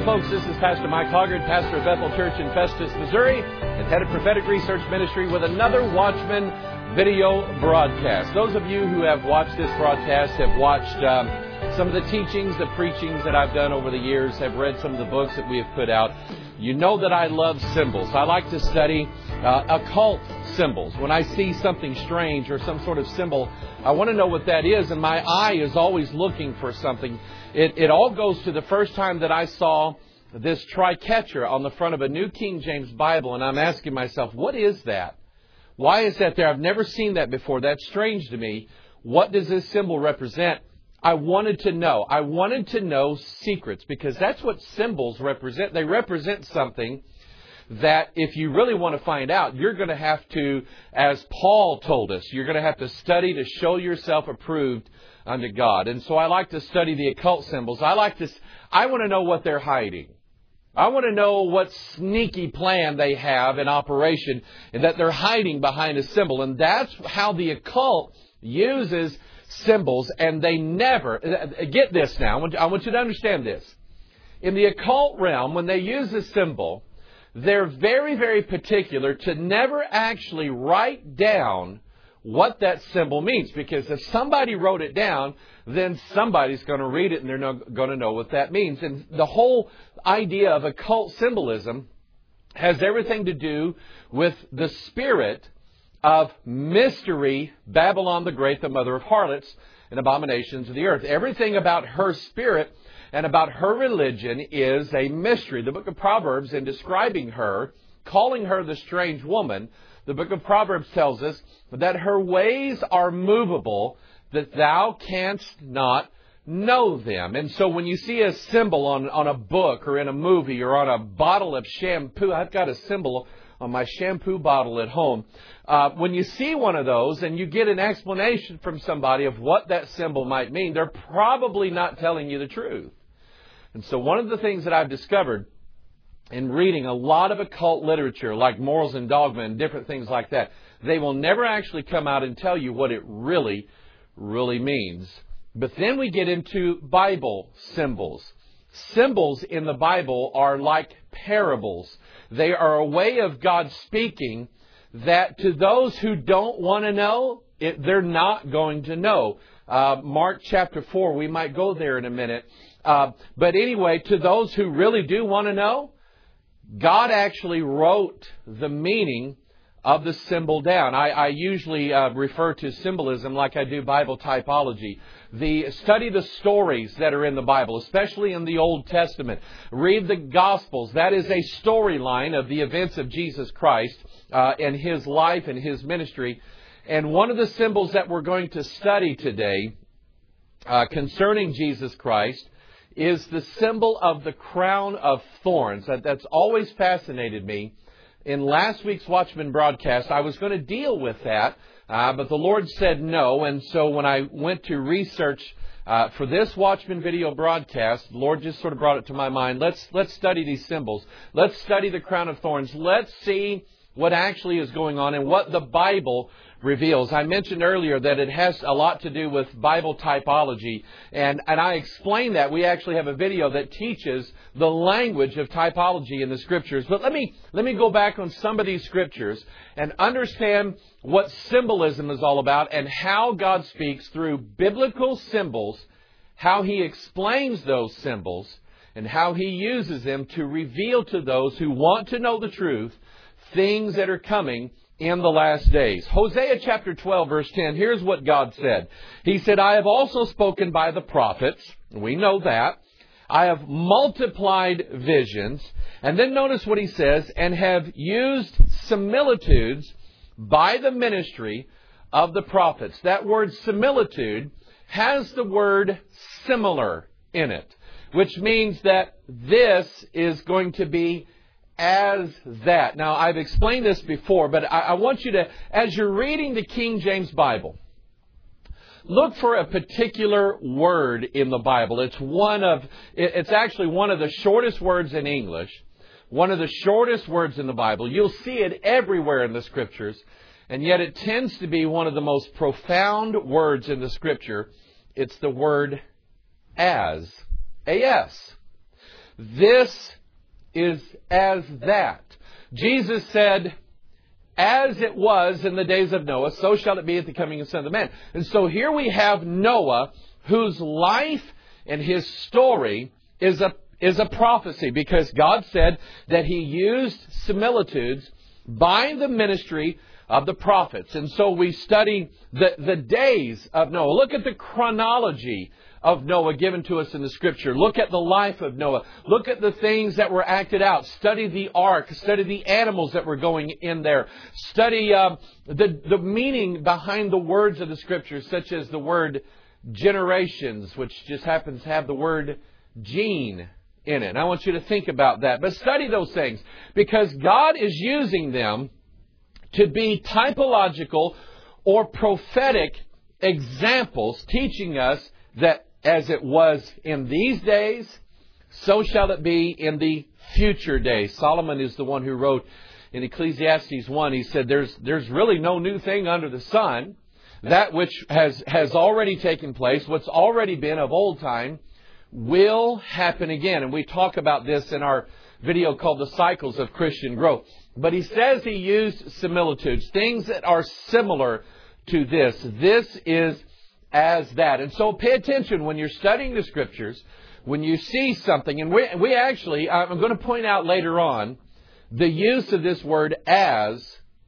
Hello, folks. This is Pastor Mike Hoggard, pastor of Bethel Church in Festus, Missouri, and head of Prophetic Research Ministry with another Watchman video broadcast. Those of you who have watched this broadcast have watched some of the teachings, the preachings that I've done over the years, have read some of the books that we have put out. You know that I love symbols. I like to study occult symbols. When I see something strange or some sort of symbol, I want to know what that is, and my eye is always looking for something. It all goes to the first time that I saw this triquetra on the front of a New King James Bible, and I'm asking myself, what is that? Why is that there? I've never seen that before. That's strange to me. What does this symbol represent? I wanted to know. I wanted to know secrets, because that's what symbols represent. They represent something that if you really want to find out, you're going to have to, as Paul told us, you're going to have to study to show yourself approved unto God. And so I like to study the occult symbols. I want to know what they're hiding. I want to know what sneaky plan they have in operation and that they're hiding behind a symbol. And that's how the occult uses symbols, and they never, get this now, I want you to understand this. In the occult realm, when they use a symbol, they're very, very particular to never actually write down what that symbol means. Because if somebody wrote it down, then somebody's going to read it and they're not going to know what that means. And the whole idea of occult symbolism has everything to do with the spirit of mystery, Babylon the Great, the mother of harlots and abominations of the earth. Everything about her spirit and about her religion is a mystery. The book of Proverbs, in describing her, calling her the strange woman, the book of Proverbs tells us that her ways are movable, that thou canst not know them. And so when you see a symbol on a book or in a movie or on a bottle of shampoo, I've got a symbol on my shampoo bottle at home. When you see one of those and you get an explanation from somebody of what that symbol might mean, they're probably not telling you the truth. And so one of the things that I've discovered in reading a lot of occult literature, like Morals and Dogma and different things like that, they will never actually come out and tell you what it really, really means. But then we get into Bible symbols. Symbols in the Bible are like parables. They are a way of God speaking that to those who don't want to know, they're not going to know. Mark chapter 4, we might go there in a minute. But anyway, to those who really do want to know, God actually wrote the meaning of the symbol down. I usually refer to symbolism like I do Bible typology. Study the stories that are in the Bible, especially in the Old Testament. Read the Gospels. That is a storyline of the events of Jesus Christ and His life and His ministry. And one of the symbols that we're going to study today concerning Jesus Christ is the symbol of the crown of thorns. That's always fascinated me. In last week's Watchman broadcast, I was going to deal with that, but the Lord said no. And so when I went to research for this Watchman video broadcast, the Lord just sort of brought it to my mind. Let's study these symbols. Let's study the crown of thorns. Let's see what actually is going on and what the Bible reveals. I mentioned earlier that it has a lot to do with Bible typology, and I explained that. We actually have a video that teaches the language of typology in the Scriptures. But let me go back on some of these Scriptures and understand what symbolism is all about and how God speaks through biblical symbols, how He explains those symbols, and how He uses them to reveal to those who want to know the truth things that are coming in the last days. Hosea chapter 12, verse 10, here's what God said. He said, I have also spoken by the prophets. We know that. I have multiplied visions. And then notice what He says, and have used similitudes by the ministry of the prophets. That word similitude has the word similar in it, which means that this is going to be as that. Now, I've explained this before, but I want you to, as you're reading the King James Bible, look for a particular word in the Bible. It's actually one of the shortest words in English, one of the shortest words in the Bible. You'll see it everywhere in the Scriptures, and yet it tends to be one of the most profound words in the Scripture. It's the word as. A-S. This is as that. Jesus said, as it was in the days of Noah, so shall it be at the coming of the Son of Man. And so here we have Noah, whose life and his story is a prophecy, because God said that He used similitudes by the ministry of the prophets. And so we study the days of Noah. Look at the chronology of Noah given to us in the Scripture. Look at the life of Noah. Look at the things that were acted out. Study the ark. Study the animals that were going in there. Study the meaning behind the words of the Scripture, such as the word generations, which just happens to have the word gene in it. And I want you to think about that. But study those things, because God is using them to be typological or prophetic examples, teaching us that as it was in these days, so shall it be in the future days. Solomon is the one who wrote in Ecclesiastes 1, he said, there's really no new thing under the sun. That which has already taken place, what's already been of old time, will happen again. And we talk about this in our video called The Cycles of Christian Growth. But he says he used similitudes, things that are similar to this. This is as that. And so pay attention when you're studying the Scriptures, when you see something. And we actually, I'm going to point out later on, the use of this word as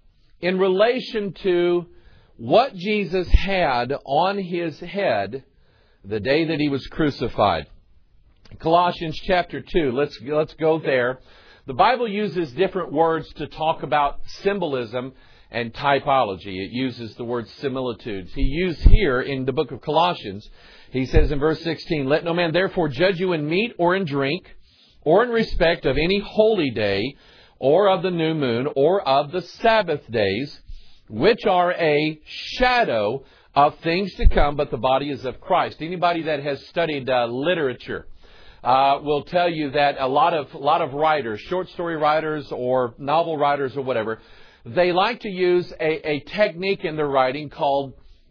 in relation to what Jesus had on His head the day that He was crucified. Colossians chapter 2, let's go there. The Bible uses different words to talk about symbolism and typology. It uses the word similitudes. He used here in the book of Colossians, he says in verse 16, let no man therefore judge you in meat or in drink, or in respect of any holy day, or of the new moon, or of the Sabbath days, which are a shadow of things to come, but the body is of Christ. Anybody that has studied literature will tell you that a lot of writers, short story writers or novel writers or whatever, they like to use a technique in their writing called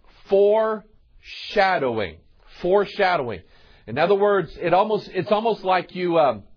foreshadowing. Foreshadowing. In other words, it's almost like you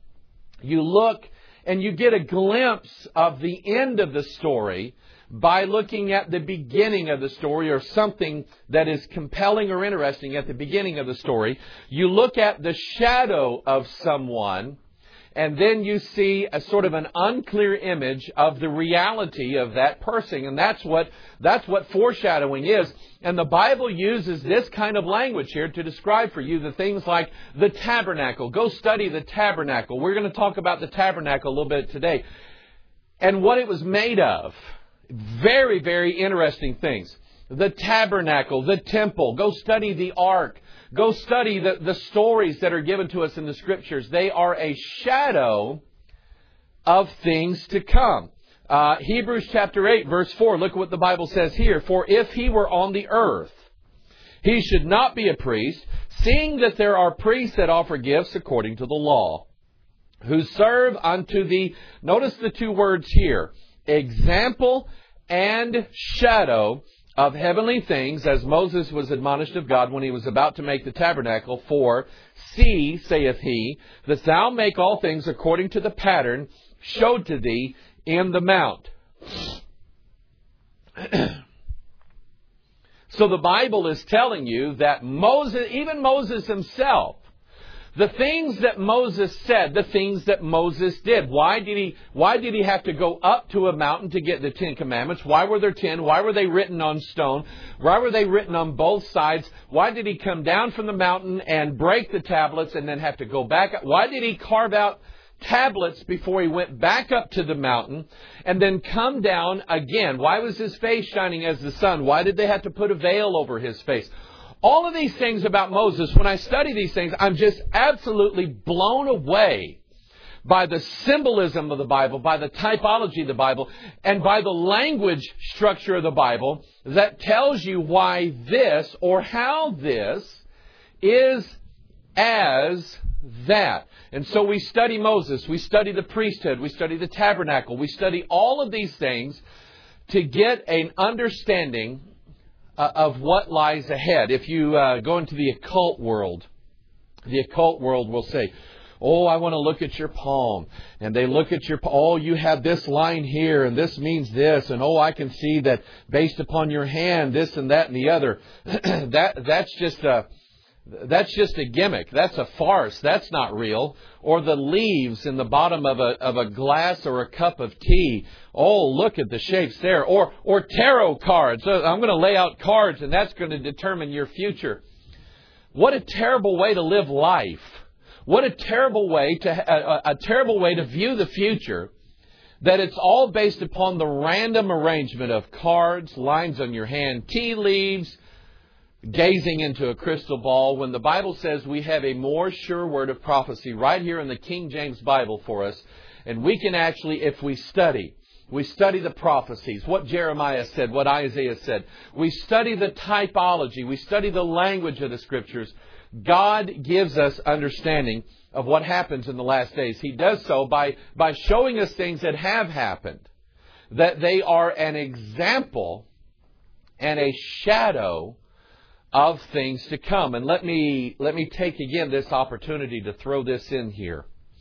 look and you get a glimpse of the end of the story by looking at the beginning of the story, or something that is compelling or interesting at the beginning of the story. You look at the shadow of someone, and then you see a sort of an unclear image of the reality of that person. And that's what foreshadowing is. And the Bible uses this kind of language here to describe for you the things like the tabernacle. Go study the tabernacle. We're going to talk about the tabernacle a little bit today, and what it was made of. Very, very interesting things. The tabernacle, the temple. Go study the ark. Go study the stories that are given to us in the Scriptures. They are a shadow of things to come. Hebrews chapter 8, verse 4. Look at what the Bible says here. For if He were on the earth, He should not be a priest, seeing that there are priests that offer gifts according to the law, who serve unto the, notice the two words here, example and shadow of heavenly things, as Moses was admonished of God when he was about to make the tabernacle. For, see, saith He, that thou make all things according to the pattern showed to thee in the mount. So the Bible is telling you that Moses, even Moses himself, the things that Moses said, the things that Moses did. Why did he have to go up to a mountain to get the 10 Commandments? Why were there 10? Why were they written on stone? Why were they written on both sides? Why did He come down from the mountain and break the tablets and then have to go back up? Why did He carve out tablets before He went back up to the mountain and then come down again? Why was His face shining as the sun? Why did they have to put a veil over His face? All of these things about Moses, when I study these things, I'm just absolutely blown away by the symbolism of the Bible, by the typology of the Bible, and by the language structure of the Bible that tells you why this or how this is as that. And so we study Moses, we study the priesthood, we study the tabernacle, we study all of these things to get an understanding of what lies ahead. If you go into the occult world will say, Oh, I want to look at your palm. And they look at your, oh, you have this line here, and this means this. And oh, I can see that based upon your hand, this and that and the other. That's just a gimmick. That's a farce. That's not real. Or the leaves in the bottom of a glass or a cup of tea. Oh, look at the shapes there. Or tarot cards. So I'm going to lay out cards, and that's going to determine your future. What a terrible way to live life. What a terrible way to view the future, that it's all based upon the random arrangement of cards, lines on your hand, tea leaves, gazing into a crystal ball, when the Bible says we have a more sure word of prophecy right here in the King James Bible for us. And we can actually, if we study the prophecies, what Jeremiah said, what Isaiah said. We study the typology. We study the language of the Scriptures. God gives us understanding of what happens in the last days. He does so by showing us things that have happened, that they are an example and a shadow of things to come. And let me take again this opportunity to throw this in here.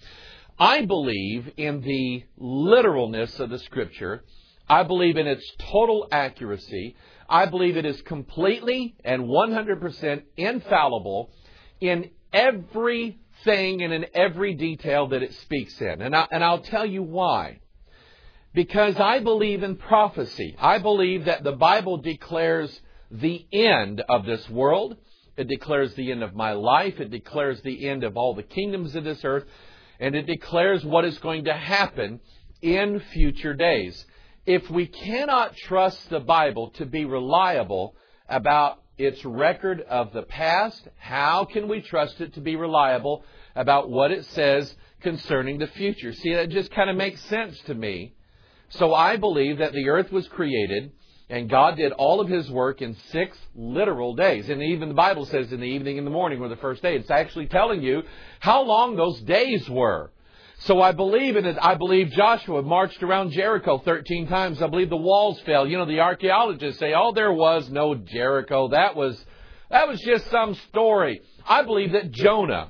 I believe in the literalness of the Scripture. I believe in its total accuracy. I believe it is completely and 100% infallible in everything and in every detail that it speaks in. And I'll tell you why. Because I believe in prophecy. I believe that the Bible declares the end of this world. It declares the end of my life. It declares the end of all the kingdoms of this earth. And it declares what is going to happen in future days. If we cannot trust the Bible to be reliable about its record of the past, how can we trust it to be reliable about what it says concerning the future? See, that just kind of makes sense to me. So I believe that the earth was created and God did all of His work in 6 literal days. And even the Bible says in the evening and the morning were the first day. It's actually telling you how long those days were. So I believe in it. I believe Joshua marched around Jericho 13 times. I believe the walls fell. You know, the archaeologists say, oh, there was no Jericho. That was just some story. I believe that Jonah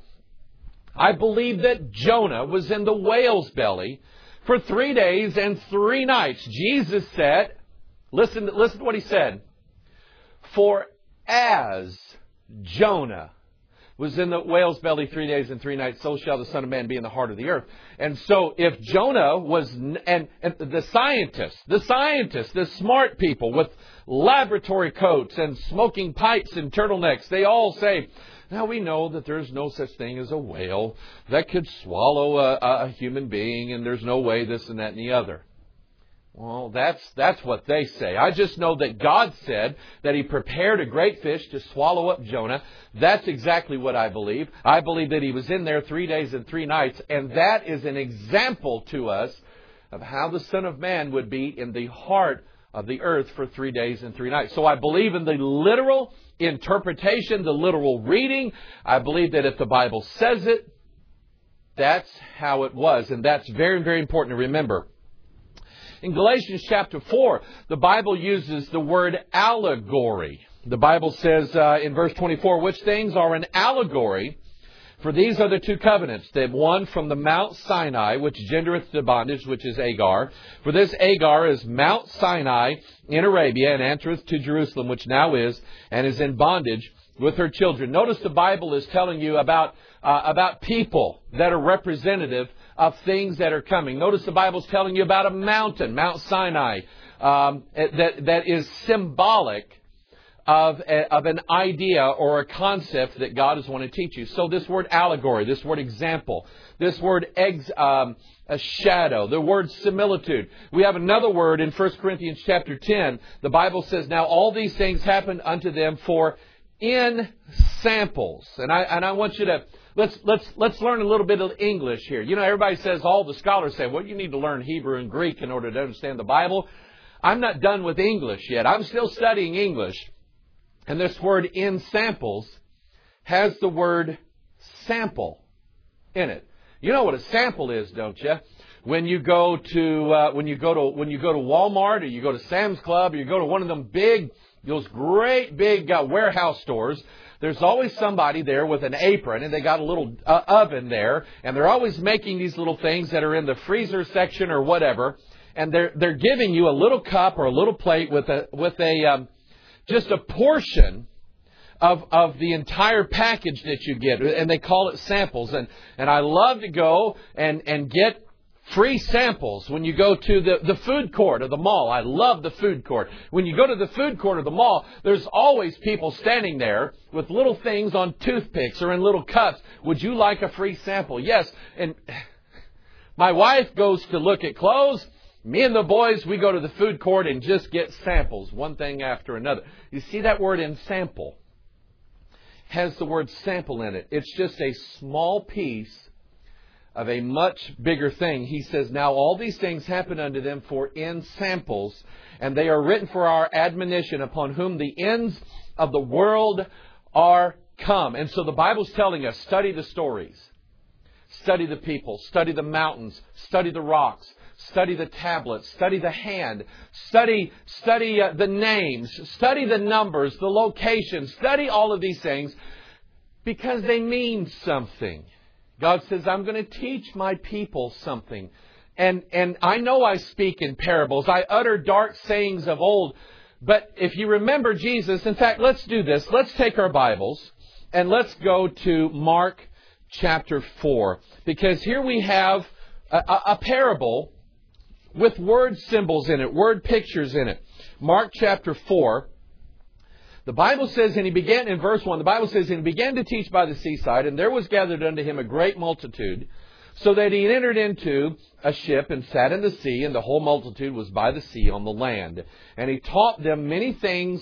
was in the whale's belly for 3 days and 3 nights. Jesus said, listen to what He said. For as Jonah was in the whale's belly 3 days and 3 nights, so shall the Son of Man be in the heart of the earth. And so if Jonah was, and the scientists, the smart people with laboratory coats and smoking pipes and turtlenecks, they all say, now we know that there's no such thing as a whale that could swallow a human being, and there's no way this and that and the other. Well, that's what they say. I just know that God said that He prepared a great fish to swallow up Jonah. That's exactly what I believe. I believe that he was in there 3 days and 3 nights, and that is an example to us of how the Son of Man would be in the heart of the earth for 3 days and 3 nights. So I believe in the literal interpretation, the literal reading. I believe that if the Bible says it, that's how it was, and that's very, very important to remember. In Galatians chapter 4, the Bible uses the word allegory. The Bible says in verse 24, which things are an allegory, for these are the 2 covenants. The one from the Mount Sinai, which gendereth to bondage, which is Agar. For this Agar is Mount Sinai in Arabia, and answereth to Jerusalem, which now is, and is in bondage with her children. Notice the Bible is telling you about people that are representative of things that are coming. Notice the Bible's telling you about a mountain, Mount Sinai, that is symbolic of an idea or a concept that God is wanting to teach you. So this word allegory, this word example, this word a shadow, the word similitude. We have another word in 1 Corinthians chapter 10. The Bible says, now all these things happened unto them for in samples. And I want you to let's learn a little bit of English here. You know, everybody says, all the scholars say, well, you need to learn Hebrew and Greek in order to understand the Bible. I'm not done with English yet. I'm still studying English. And this word in samples has the word sample in it. You know what a sample is, don't you? When you go to Walmart, or you go to Sam's Club, or you go to one of them those great big warehouse stores, there's always somebody there with an apron, and they got a little oven there, and they're always making these little things that are in the freezer section or whatever, and they're giving you a little cup or a little plate with a just a portion of the entire package that you get, and they call it samples. And I love to go and get free samples when you go to the food court of the mall. I love the food court. When you go to the food court of the mall, there's always people standing there with little things on toothpicks or in little cups. Would you like a free sample? Yes. And my wife goes to look at clothes. Me and the boys, we go to the food court and just get samples, one thing after another. You see that word in sample? Has the word sample in it. It's just a small piece of a much bigger thing. He says, now all these things happen unto them for in samples, and they are written for our admonition, upon whom the ends of the world are come. And so the Bible's telling us, study the stories, study the people, study the mountains, study the rocks, study the tablets, study the hand, study the names, study the numbers, the locations, study all of these things, because they mean something. God says, I'm going to teach my people something. And I know I speak in parables. I utter dark sayings of old. But if you remember Jesus, in fact, let's do this. Let's take our Bibles and let's go to Mark chapter 4. Because here we have a parable with word symbols in it, word pictures in it. Mark chapter 4. The Bible says, and he began, in verse 1, the Bible says, and he began to teach by the seaside, and there was gathered unto him a great multitude, so that he entered into a ship and sat in the sea, and the whole multitude was by the sea on the land. And he taught them many things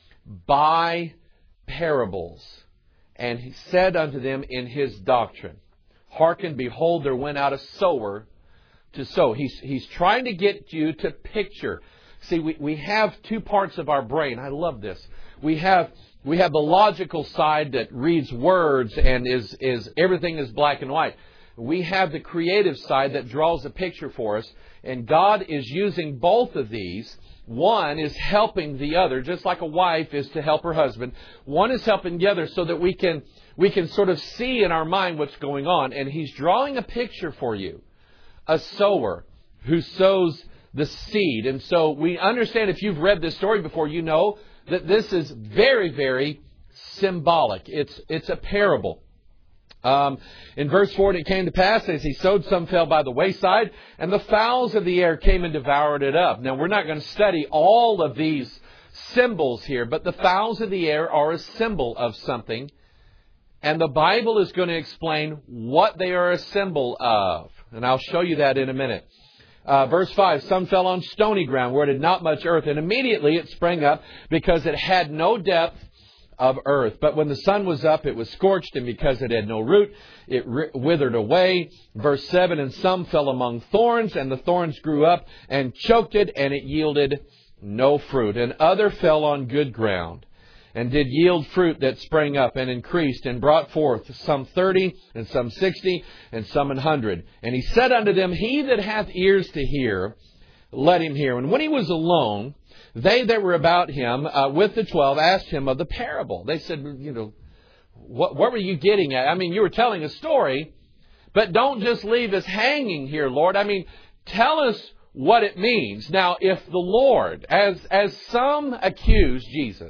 by parables. And he said unto them in his doctrine, hearken, behold, there went out a sower to sow. He's trying to get you to picture. See, we have two parts of our brain. I love this. We have the logical side that reads words and is everything is black and white. We have the creative side that draws a picture for us. And God is using both of these. One is helping the other, just like a wife is to help her husband. One is helping the other so that we can sort of see in our mind what's going on. And he's drawing a picture for you. A sower who sows the seed. And so we understand, if you've read this story before, you know that this is very, very symbolic. It's a parable. In verse 4, and it came to pass, as he sowed, some fell by the wayside, and the fowls of the air came and devoured it up. Now, we're not going to study all of these symbols here, but the fowls of the air are a symbol of something. And the Bible is going to explain what they are a symbol of. And I'll show you that in a minute. Verse 5, some fell on stony ground where it had not much earth, and immediately it sprang up because it had no depth of earth. But when the sun was up, it was scorched, and because it had no root, it withered away. Verse 7, and some fell among thorns, and the thorns grew up and choked it, and it yielded no fruit. And other fell on good ground, and did yield fruit that sprang up and increased, and brought forth some 30, and some 60, and some 100. And he said unto them, he that hath ears to hear, let him hear. And when he was alone, they that were about him with the 12 asked him of the parable. They said, what were you getting at? I mean, you were telling a story, but don't just leave us hanging here, Lord. I mean, tell us what it means. Now, if the Lord, as some accuse Jesus,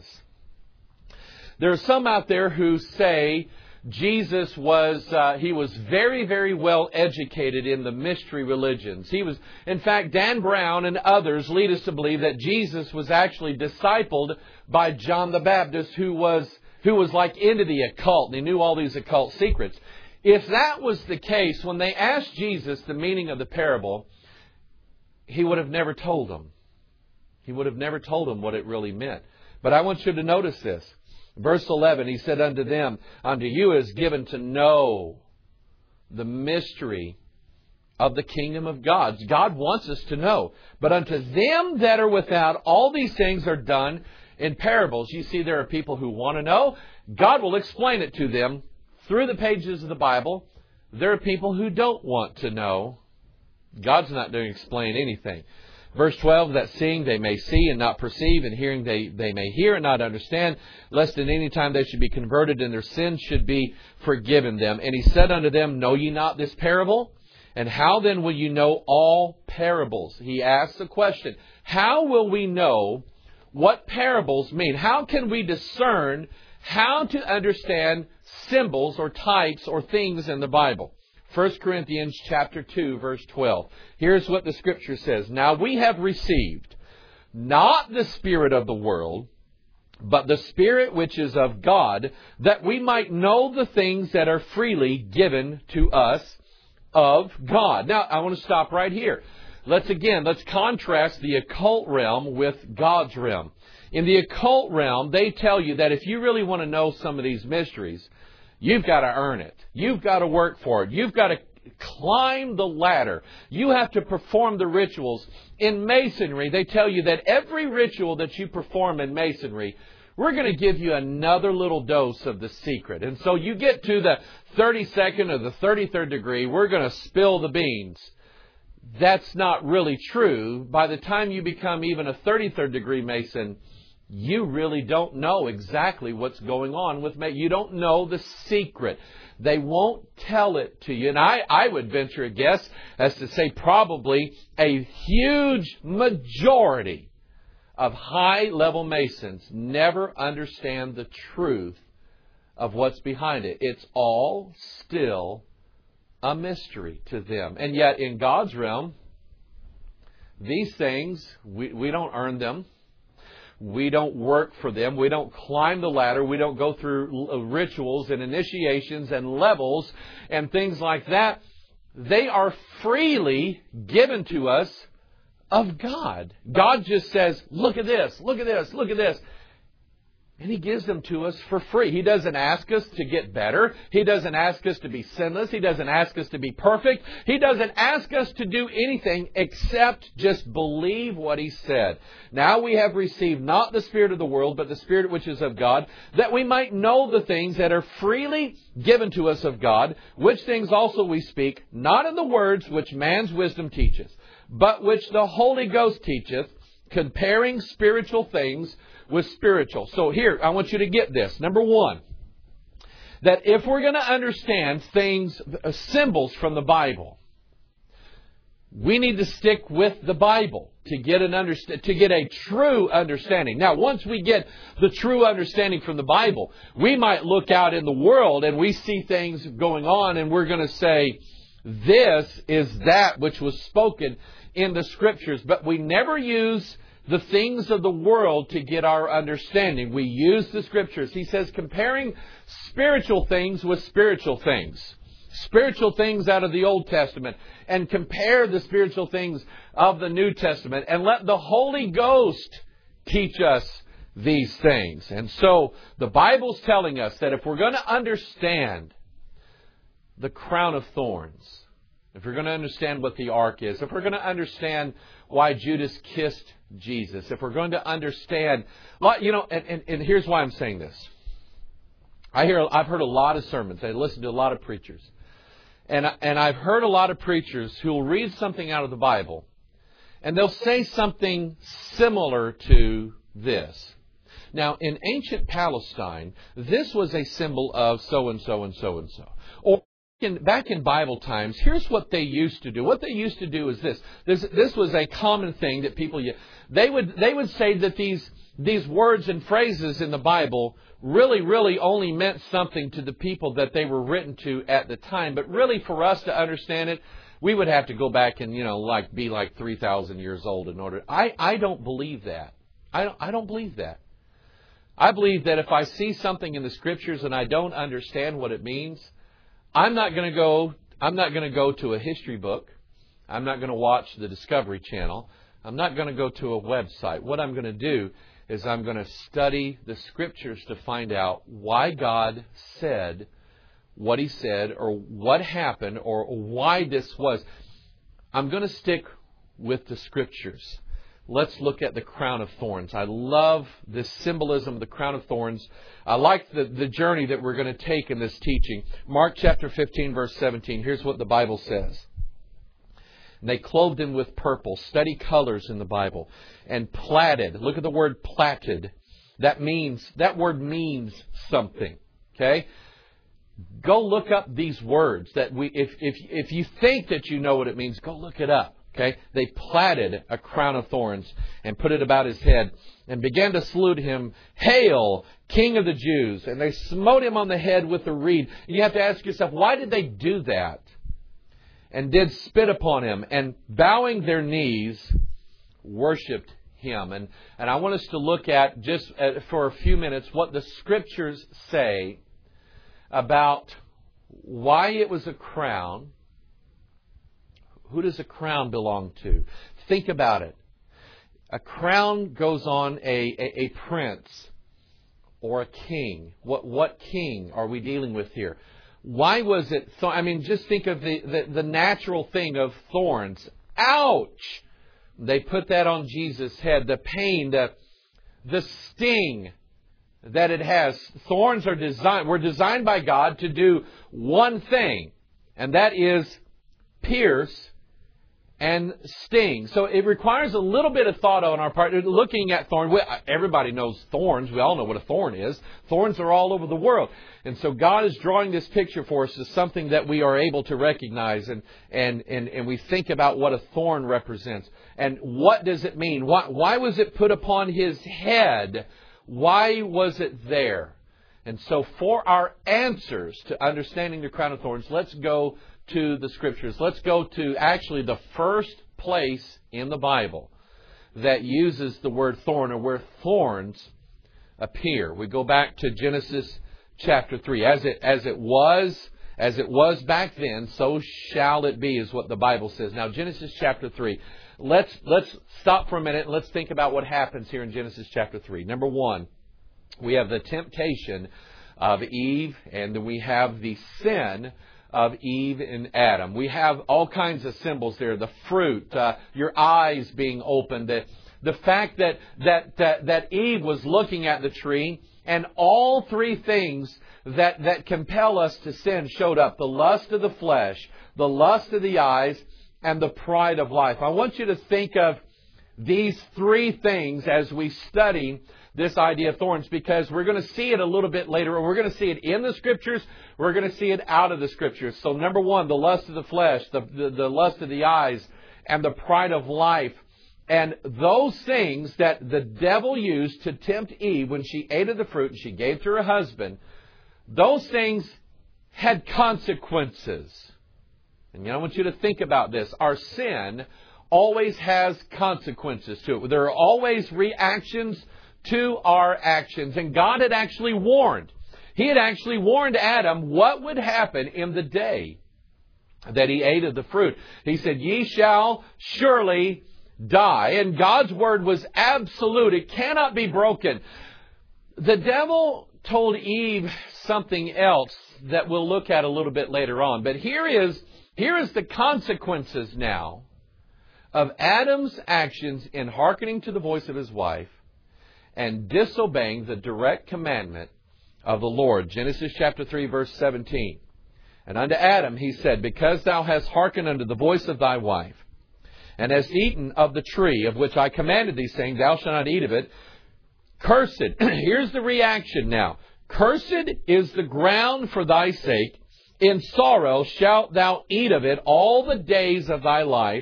there are some out there who say Jesus was very, very well educated in the mystery religions. In fact, Dan Brown and others lead us to believe that Jesus was actually discipled by John the Baptist, who was like into the occult, and he knew all these occult secrets. If that was the case, when they asked Jesus the meaning of the parable, he would have never told them. He would have never told them what it really meant. But I want you to notice this. Verse 11, he said unto them, unto you is given to know the mystery of the kingdom of God. God wants us to know. But unto them that are without, all these things are done in parables. You see, there are people who want to know. God will explain it to them through the pages of the Bible. There are people who don't want to know. God's not going to explain anything. Verse 12, that seeing they may see and not perceive, and hearing they may hear and not understand, lest at any time they should be converted and their sins should be forgiven them. And he said unto them, Know ye not this parable? And how then will you know all parables? He asks a question. How will we know what parables mean? How can we discern how to understand symbols or types or things in the Bible? 1 Corinthians chapter 2, verse 12. Here's what the Scripture says. Now we have received not the spirit of the world, but the Spirit which is of God, that we might know the things that are freely given to us of God. Now, I want to stop right here. Let's contrast the occult realm with God's realm. In the occult realm, they tell you that if you really want to know some of these mysteries, you've got to earn it. You've got to work for it. You've got to climb the ladder. You have to perform the rituals. In Masonry, they tell you that every ritual that you perform in Masonry, we're going to give you another little dose of the secret. And so you get to the 32nd or the 33rd degree, we're going to spill the beans. That's not really true. By the time you become even a 33rd degree Mason, you really don't know exactly what's going on with Mason. You don't know the secret. They won't tell it to you. And I would venture a guess as to say probably a huge majority of high-level Masons never understand the truth of what's behind it. It's all still a mystery to them. And yet in God's realm, these things, we don't earn them. We don't work for them. We don't climb the ladder. We don't go through rituals and initiations and levels and things like that. They are freely given to us of God. God just says, look at this, look at this, look at this. And He gives them to us for free. He doesn't ask us to get better. He doesn't ask us to be sinless. He doesn't ask us to be perfect. He doesn't ask us to do anything except just believe what He said. Now we have received not the spirit of the world, but the Spirit which is of God, that we might know the things that are freely given to us of God, which things also we speak, not in the words which man's wisdom teacheth, but which the Holy Ghost teacheth, comparing spiritual things with spiritual. So here, I want you to get this. Number one, that if we're going to understand things, symbols from the Bible, we need to stick with the Bible to get a true understanding. Now, once we get the true understanding from the Bible, we might look out in the world and we see things going on and we're going to say, this is that which was spoken in the Scriptures. But we never use the things of the world to get our understanding. We use the Scriptures. He says, comparing spiritual things with spiritual things. Spiritual things out of the Old Testament. And compare the spiritual things of the New Testament. And let the Holy Ghost teach us these things. And so, the Bible's telling us that if we're going to understand the crown of thorns, if we're going to understand what the ark is, if we're going to understand why Judas kissed Jesus, if we're going to understand, and here's why I'm saying this. I've heard a lot of sermons. I listen to a lot of preachers. And I've heard a lot of preachers who will read something out of the Bible, and they'll say something similar to this. Now, in ancient Palestine, this was a symbol of so-and-so and so-and-so. Or back in Bible times, here's what they used to do. What they used to do is this. This was a common thing that people... They would say that these words and phrases in the Bible really only meant something to the people that they were written to at the time. But really, for us to understand it, we would have to go back and, be like 3,000 years old in order... I don't believe that. I don't believe that. I believe that if I see something in the Scriptures and I don't understand what it means, I'm not going to go to a history book. I'm not going to watch the Discovery Channel. I'm not going to go to a website. What I'm going to do is I'm going to study the Scriptures to find out why God said what He said, or what happened, or why this was. I'm going to stick with the Scriptures. Let's look at the crown of thorns. I love this symbolism of the crown of thorns. I like the journey that we're going to take in this teaching. Mark chapter 15, verse 17. Here's what the Bible says. And they clothed him with purple. Study colors in the Bible. And platted. Look at the word platted. That word means something. Okay? Go look up these words. If you think that you know what it means, go look it up. Okay? They platted a crown of thorns and put it about his head and began to salute him, "Hail, King of the Jews!" And they smote him on the head with a reed. And you have to ask yourself, why did they do that? And did spit upon him, and bowing their knees, worshipped him. And I want us to look at, just for a few minutes, what the Scriptures say about why it was a crown. Who does a crown belong to? Think about it. A crown goes on a prince or a king. What king are we dealing with here? Why was it? Just think of the natural thing of thorns. Ouch! They put that on Jesus' head. The pain, the sting that it has. Thorns were designed by God to do one thing, and that is pierce and sting. So it requires a little bit of thought on our part. Looking at thorn, everybody knows thorns. We all know what a thorn is. Thorns are all over the world. And so God is drawing this picture for us as something that we are able to recognize. And we think about what a thorn represents. And what does it mean? Why was it put upon his head? Why was it there? And so for our answers to understanding the crown of thorns, let's go to the Scriptures. Let's go to actually the first place in the Bible that uses the word thorn, or where thorns appear. We go back to Genesis chapter 3. As it was back then, so shall it be, is what the Bible says. Now, Genesis chapter 3. Let's stop for a minute and let's think about what happens here in Genesis chapter 3. Number one, we have the temptation of Eve, and then we have the sin of Eve and Adam. We have all kinds of symbols there. The fruit, your eyes being opened, the fact that Eve was looking at the tree, and all three things that compel us to sin showed up. The lust of the flesh, the lust of the eyes, and the pride of life. I want you to think of these three things as we study this idea of thorns, because we're going to see it a little bit later. We're going to see it in the Scriptures. We're going to see it out of the Scriptures. So number one, the lust of the flesh, the lust of the eyes, and the pride of life. And those things that the devil used to tempt Eve when she ate of the fruit and she gave to her husband, those things had consequences. And I want you to think about this. Our sin always has consequences to it. There are always reactions to our actions. And God had actually warned. He had actually warned Adam what would happen in the day that he ate of the fruit. He said, "Ye shall surely die." And God's word was absolute. It cannot be broken. The devil told Eve something else that we'll look at a little bit later on. But here is the consequences now of Adam's actions in hearkening to the voice of his wife and disobeying the direct commandment of the Lord. Genesis chapter 3, verse 17. "And unto Adam he said, Because thou hast hearkened unto the voice of thy wife, and hast eaten of the tree of which I commanded thee, saying, Thou shalt not eat of it, cursed." Here's the reaction now. "Cursed is the ground for thy sake. In sorrow shalt thou eat of it all the days of thy life.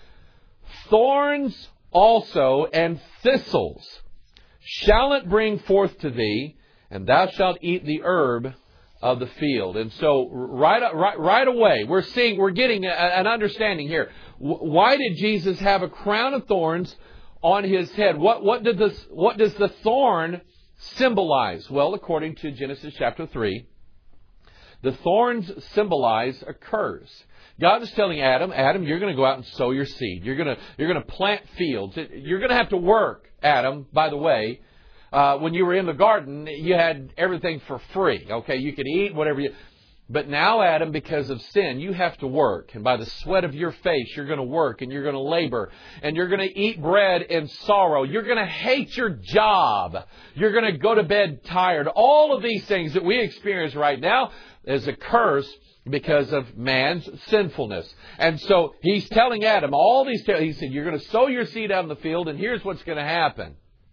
Thorns also and thistles shall it bring forth to thee, and thou shalt eat the herb of the field." And so right away, we're getting an understanding here. Why did Jesus have a crown of thorns on his head? What does the thorn symbolize? Well, according to Genesis chapter 3, the thorns symbolize a curse. God is telling Adam, you're going to go out and sow your seed. You're going to plant fields. You're going to have to work, Adam, by the way. When you were in the garden, you had everything for free. Okay, you could eat whatever you... But now, Adam, because of sin, you have to work. And by the sweat of your face, you're going to work and you're going to labor. And you're going to eat bread in sorrow. You're going to hate your job. You're going to go to bed tired. All of these things that we experience right now is a curse because of man's sinfulness. And so he's telling Adam all these tales. He said, you're going to sow your seed out in the field, and here's what's going to happen.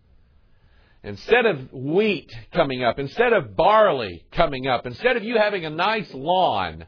Instead of wheat coming up, instead of barley coming up, instead of you having a nice lawn,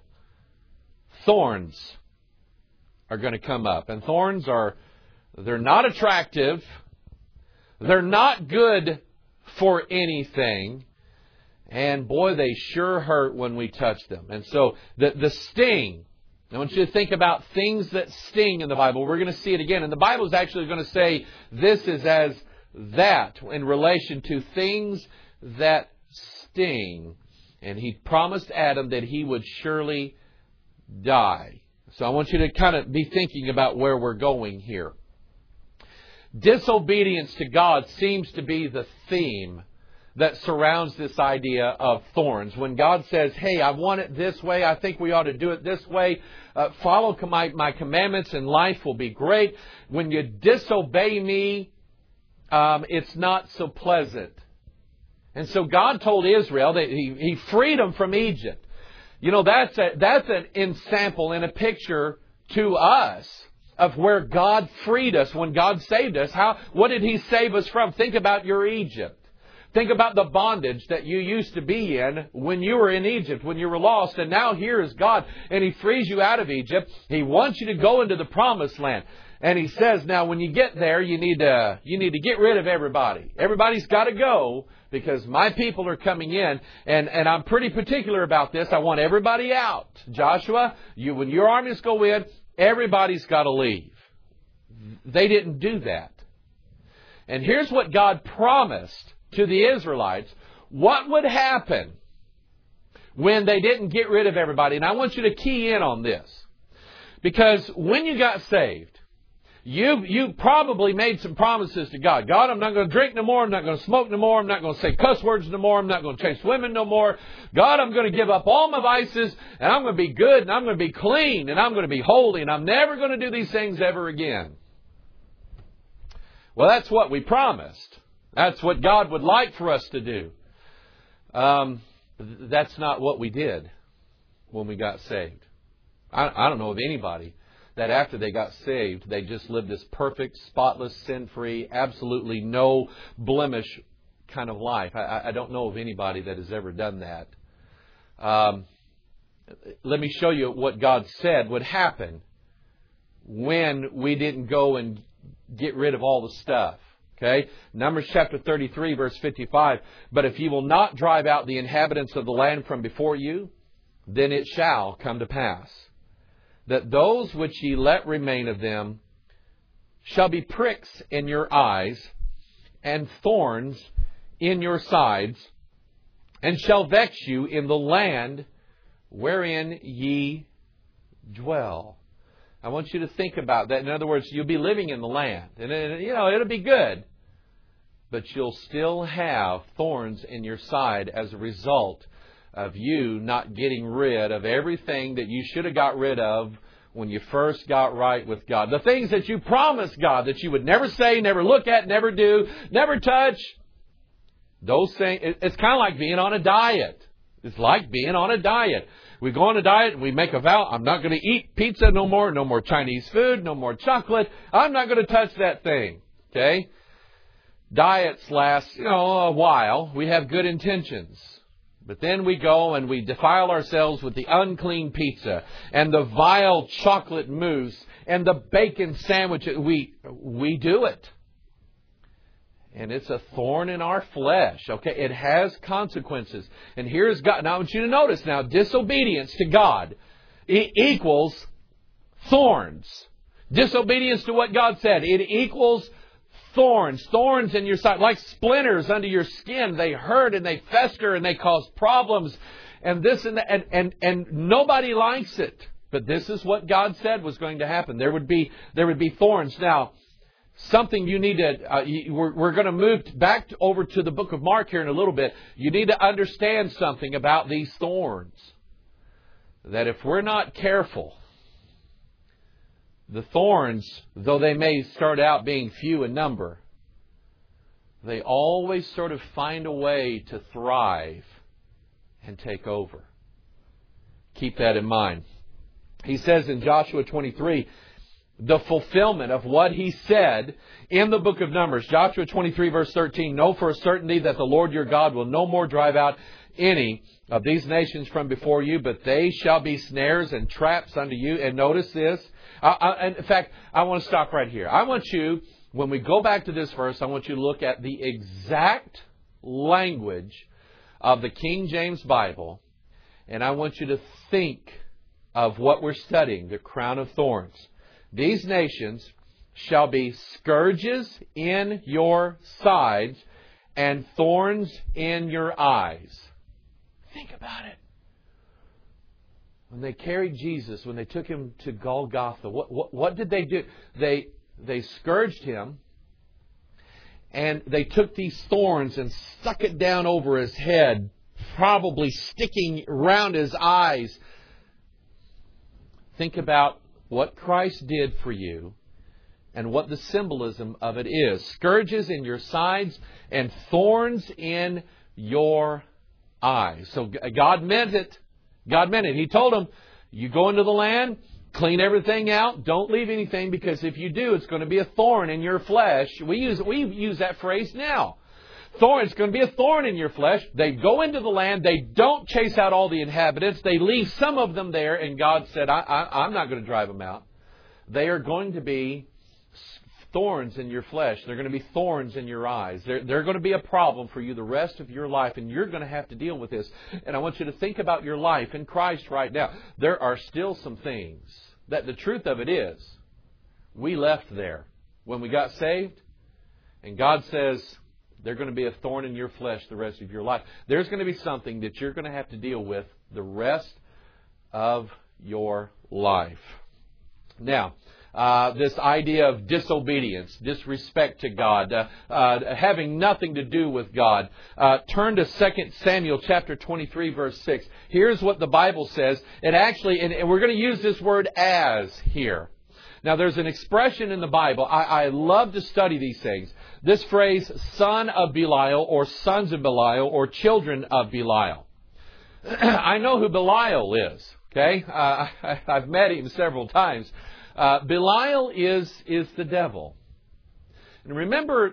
thorns are going to come up. And thorns they're not attractive. They're not good for anything. And boy, they sure hurt when we touch them. And so the sting, I want you to think about things that sting in the Bible. We're going to see it again. And the Bible is actually going to say this is as that in relation to things that sting. And He promised Adam that he would surely die. So I want you to kind of be thinking about where we're going here. Disobedience to God seems to be the theme that surrounds this idea of thorns. When God says, hey, I want it this way, I think we ought to do it this way, follow my commandments and life will be great. When you disobey me, it's not so pleasant. And so God told Israel that He freed them from Egypt. You know, that's an ensample and a picture to us of where God freed us when God saved us. What did He save us from? Think about your Egypt. Think about the bondage that you used to be in when you were in Egypt, when you were lost. And now here is God, and He frees you out of Egypt. He wants you to go into the promised land. And He says, now when you get there, you need to get rid of everybody. Everybody's got to go because my people are coming in. And I'm pretty particular about this. I want everybody out. Joshua, when your armies go in, everybody's got to leave. They didn't do that. And here's what God promised to the Israelites. What would happen when they didn't get rid of everybody? And I want you to key in on this. Because when you got saved, you probably made some promises to God. God, I'm not going to drink no more. I'm not going to smoke no more. I'm not going to say cuss words no more. I'm not going to chase women no more. God, I'm going to give up all my vices, and I'm going to be good, and I'm going to be clean, and I'm going to be holy, and I'm never going to do these things ever again. Well, that's what we promised. That's what God would like for us to do. That's not what we did when we got saved. I don't know of anybody that after they got saved, they just lived this perfect, spotless, sin-free, absolutely no blemish kind of life. I don't know of anybody that has ever done that. Let me show you what God said would happen when we didn't go and get rid of all the stuff. Okay, Numbers chapter 33, verse 55. But if ye will not drive out the inhabitants of the land from before you, then it shall come to pass that those which ye let remain of them shall be pricks in your eyes and thorns in your sides, and shall vex you in the land wherein ye dwell. I want you to think about that. In other words, you'll be living in the land. And, it'll be good. But you'll still have thorns in your side as a result of you not getting rid of everything that you should have got rid of when you first got right with God. The things that you promised God that you would never say, never look at, never do, never touch. Those things, it's kind of like being on a diet. It's like being on a diet. We go on a diet and we make a vow, I'm not going to eat pizza no more Chinese food, no more chocolate. I'm not going to touch that thing. Okay? Diets last, a while. We have good intentions. But then we go and we defile ourselves with the unclean pizza and the vile chocolate mousse and the bacon sandwich. We do it. And it's a thorn in our flesh. Okay, it has consequences. And here's God. Now I want you to notice now, disobedience to God equals thorns. Disobedience to what God said, it equals thorns. Thorns in your side, like splinters under your skin. They hurt and they fester and they cause problems. And this and that, and nobody likes it. But this is what God said was going to happen. There would be thorns. Now, something you need to, we're going to move back over to the book of Mark here in a little bit. You need to understand something about these thorns. That if we're not careful, the thorns, though they may start out being few in number, they always sort of find a way to thrive and take over. keep that in mind. He says in Joshua 23, the fulfillment of what He said in the book of Numbers. Joshua 23 verse 13, know for a certainty that the Lord your God will no more drive out any of these nations from before you, but they shall be snares and traps unto you. And notice this. In fact, I want to stop right here. I want you, when we go back to this verse, I want you to look at the exact language of the King James Bible, and I want you to think of what we're studying, the crown of thorns. These nations shall be scourges in your sides and thorns in your eyes. Think about it. When they carried Jesus, when they took Him to Golgotha, what did they do? They scourged Him, and they took these thorns and stuck it down over His head, probably sticking around His eyes. Think about what Christ did for you and what the symbolism of it is. Scourges in your sides and thorns in your eyes. So God meant it. God meant it. He told them, you go into the land, clean everything out, don't leave anything, because if you do, it's going to be a thorn in your flesh. We use that phrase now. Thorn, it's going to be a thorn in your flesh. They go into the land. They don't chase out all the inhabitants. They leave some of them there. And God said, I'm not going to drive them out. They are going to be thorns in your flesh. They're going to be thorns in your eyes. They're going to be a problem for you the rest of your life. And you're going to have to deal with this. And I want you to think about your life in Christ right now. There are still some things that the truth of it is, we left there when we got saved. And God says, they're going to be a thorn in your flesh the rest of your life. There's going to be something that you're going to have to deal with the rest of your life. Now, this idea of disobedience, disrespect to God, having nothing to do with God. Turn to 2 Samuel chapter 23, verse 6. Here's what the Bible says. And actually, and we're going to use this word as here. Now, there's an expression in the Bible. I love to study these things. This phrase, son of Belial, or sons of Belial, or children of Belial. I know who Belial is. Okay, I've met him several times. Belial is the devil. And remember,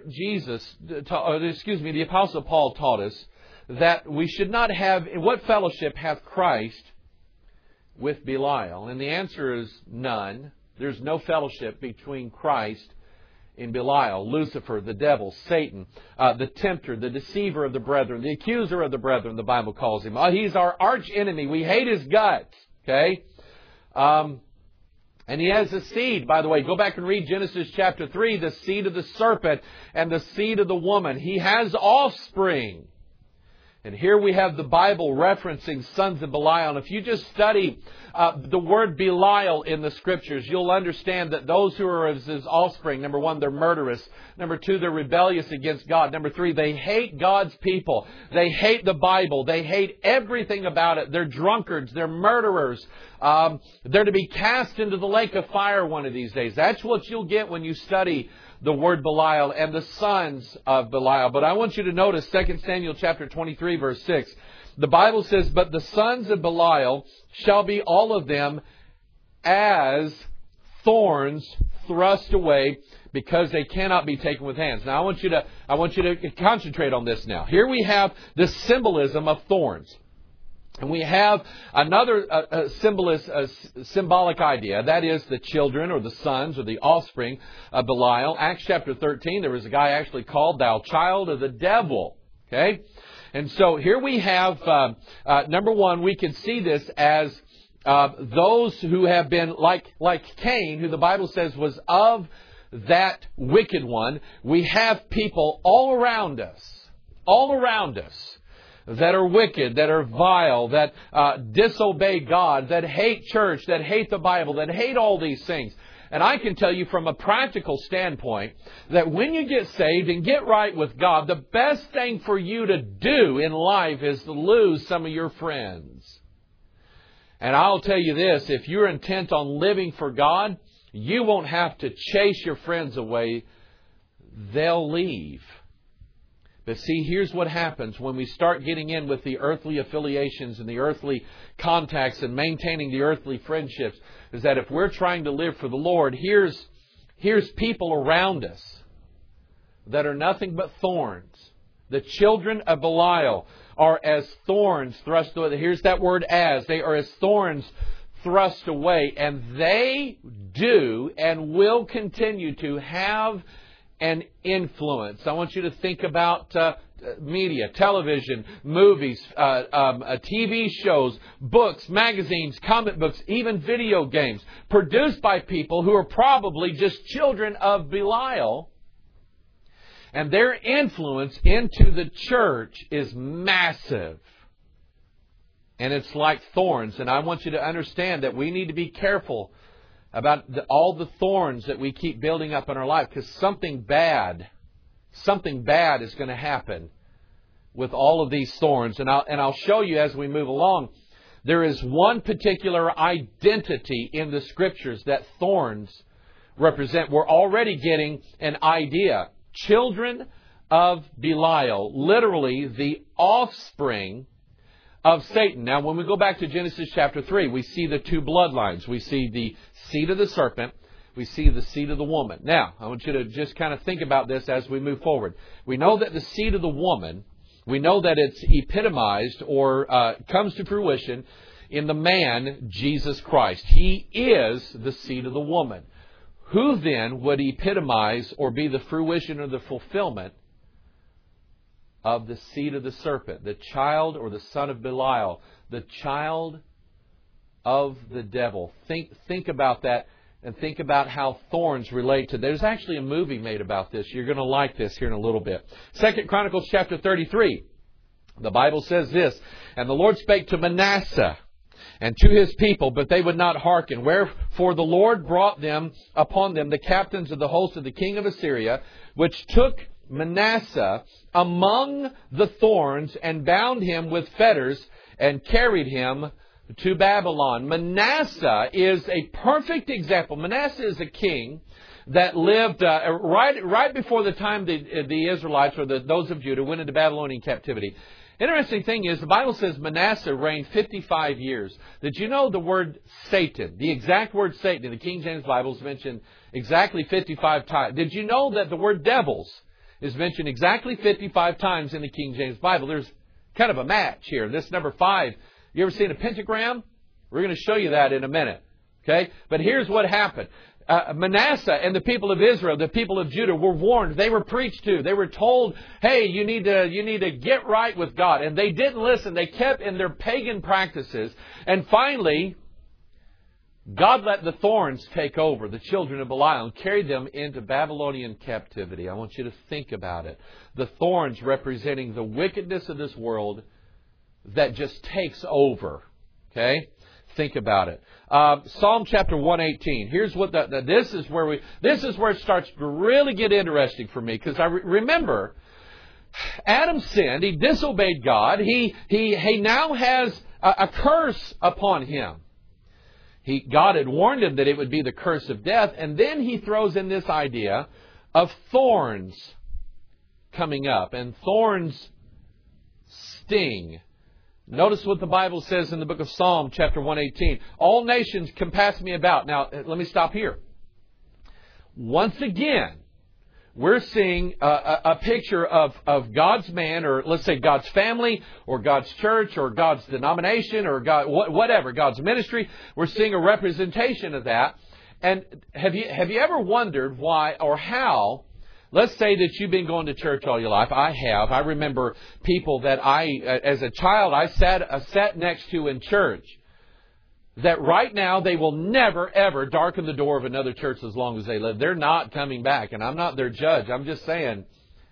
the Apostle Paul taught us that we should not have. What fellowship hath Christ with Belial? And the answer is none. There's no fellowship between Christ and Belial, Lucifer, the devil, Satan, the tempter, the deceiver of the brethren, the accuser of the brethren, the Bible calls him. He's our arch enemy. We hate his guts. Okay? And he has a seed, by the way. Go back and read Genesis chapter 3, the seed of the serpent and the seed of the woman. He has offspring. And here we have the Bible referencing sons of Belial. And if you just study the word Belial in the Scriptures, you'll understand that those who are his offspring, number one, they're murderous. Number two, they're rebellious against God. Number three, they hate God's people. They hate the Bible. They hate everything about it. They're drunkards. They're murderers. They're to be cast into the lake of fire one of these days. That's what you'll get when you study the word Belial and the sons of Belial. But I want you to notice 2 Samuel chapter 23, verse 6. The Bible says, but the sons of Belial shall be all of them as thorns thrust away, because they cannot be taken with hands. Now I want you to concentrate on this now. Here we have the symbolism of thorns. And we have another symbolic idea. That is the children or the sons or the offspring of Belial. Acts chapter 13, there was a guy actually called thou child of the devil. Okay? And so here we have, number one, we can see this as those who have been like Cain, who the Bible says was of that wicked one. We have people all around us, that are wicked, that are vile, that disobey God, that hate church, that hate the Bible, that hate all these things. And I can tell you from a practical standpoint that when you get saved and get right with God, the best thing for you to do in life is to lose some of your friends. And I'll tell you this, if you're intent on living for God, you won't have to chase your friends away. They'll leave. But see, here's what happens when we start getting in with the earthly affiliations and the earthly contacts and maintaining the earthly friendships, is that if we're trying to live for the Lord, here's people around us that are nothing but thorns. The children of Belial are as thorns thrust away. Here's that word as. They are as thorns thrust away. And they do and will continue to have an influence. I want you to think about media, television, movies, TV shows, books, magazines, comic books, even video games produced by people who are probably just children of Belial. And their influence into the church is massive. And it's like thorns. And I want you to understand that we need to be careful about all the thorns that we keep building up in our life. Because something bad is going to happen with all of these thorns. And I'll show you as we move along. There is one particular identity in the Scriptures that thorns represent. We're already getting an idea. Children of Belial, literally the offspring of Satan. Now, when we go back to Genesis chapter 3, we see the two bloodlines. We see the seed of the serpent. We see the seed of the woman. Now, I want you to just kind of think about this as we move forward. We know that the seed of the woman, we know that it's epitomized or comes to fruition in the man, Jesus Christ. He is the seed of the woman. Who then would epitomize or be the fruition or the fulfillment of the seed of the serpent? The child or the son of Belial. The child of the devil. Think about that and think about how thorns relate to. There's actually a movie made about this. You're going to like this here in a little bit. 2 Chronicles chapter 33. The Bible says this, "And the Lord spake to Manasseh and to his people, but they would not hearken. Wherefore the Lord brought them upon them the captains of the host of the king of Assyria, which took Manasseh among the thorns and bound him with fetters and carried him to Babylon." Manasseh is a perfect example. Manasseh is a king that lived right before the time the Israelites or those of Judah went into Babylonian captivity. Interesting thing is, the Bible says Manasseh reigned 55 years. Did you know the word Satan, the exact word Satan in the King James Bible is mentioned exactly 55 times? Did you know that the word devils is mentioned exactly 55 times in the King James Bible? There's kind of a match here. This number 5, you ever seen a pentagram? We're going to show you that in a minute. Okay? But here's what happened. Manasseh and the people of Israel, the people of Judah, were warned. They were preached to. They were told, hey, you need to get right with God. And they didn't listen. They kept in their pagan practices. And finally, God let the thorns take over the children of Belial and carried them into Babylonian captivity. I want you to think about it. The thorns representing the wickedness of this world that just takes over. Okay? Think about it. Psalm chapter 118. Here's what this is where it starts to really get interesting for me, because I remember Adam sinned. He disobeyed God. He now has a curse upon him. God had warned him that it would be the curse of death, and then he throws in this idea of thorns coming up, and thorns sting. Notice what the Bible says in the book of Psalm, chapter 118. All nations compass me about. Now, let me stop here. Once again, we're seeing a picture of God's man, or let's say God's family, or God's church, or God's denomination, or God, whatever, God's ministry. We're seeing a representation of that. And have you ever wondered why or how? Let's say that you've been going to church all your life. I have. I remember people that as a child, I sat next to in church, that right now they will never, ever darken the door of another church as long as they live. They're not coming back. And I'm not their judge. I'm just saying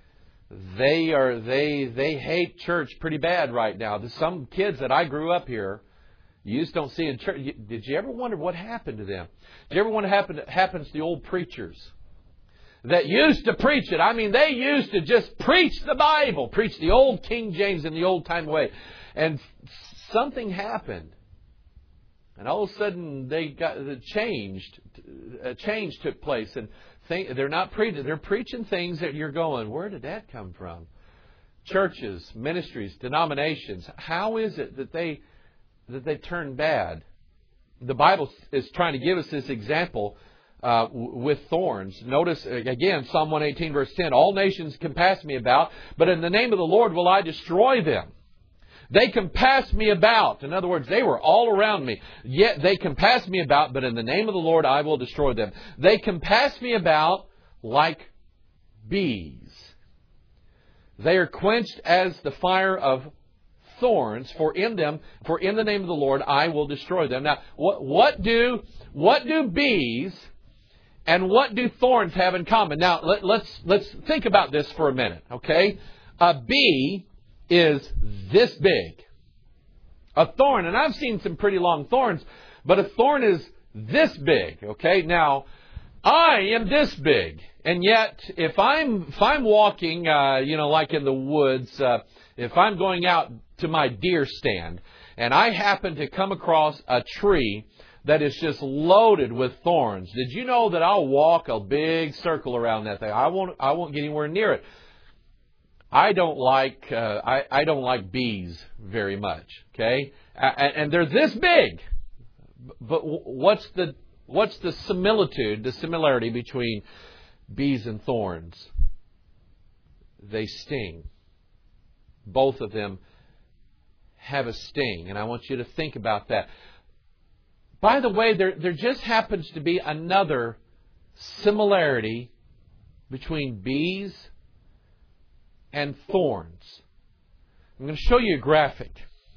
they hate church pretty bad right now. There's some kids that I grew up here, you just don't see in church. Did you ever wonder what happened to them? Did you ever wonder what happens to the old preachers that used to preach it? I mean, they used to just preach the Bible, preach the old King James in the old time way. And something happened. And all of a sudden, a change took place. And they're not preaching. They're preaching things that you're going, where did that come from? churches, ministries, denominations, how is it that they turn bad? The Bible is trying to give us this example with thorns. Notice, again, Psalm 118, verse 10, all nations compass me about, but in the name of the Lord will I destroy them. They compassed me about. In other words, they were all around me. Yet they compassed me about, but in the name of the Lord I will destroy them. They compassed me about like bees. They are quenched as the fire of thorns, for in the name of the Lord I will destroy them. Now, what do bees and what do thorns have in common? Now, let's think about this for a minute, okay? A bee is this big. A thorn, and I've seen some pretty long thorns, but a thorn is this big, okay? Now, I am this big, and yet if I'm walking, like in the woods, if I'm going out to my deer stand, and I happen to come across a tree that is just loaded with thorns, did you know that I'll walk a big circle around that thing? I won't get anywhere near it. I don't like bees very much. Okay, and they're this big. But what's the similarity between bees and thorns? They sting. Both of them have a sting, and I want you to think about that. By the way, there just happens to be another similarity between bees and thorns. I'm going to show you a graphic.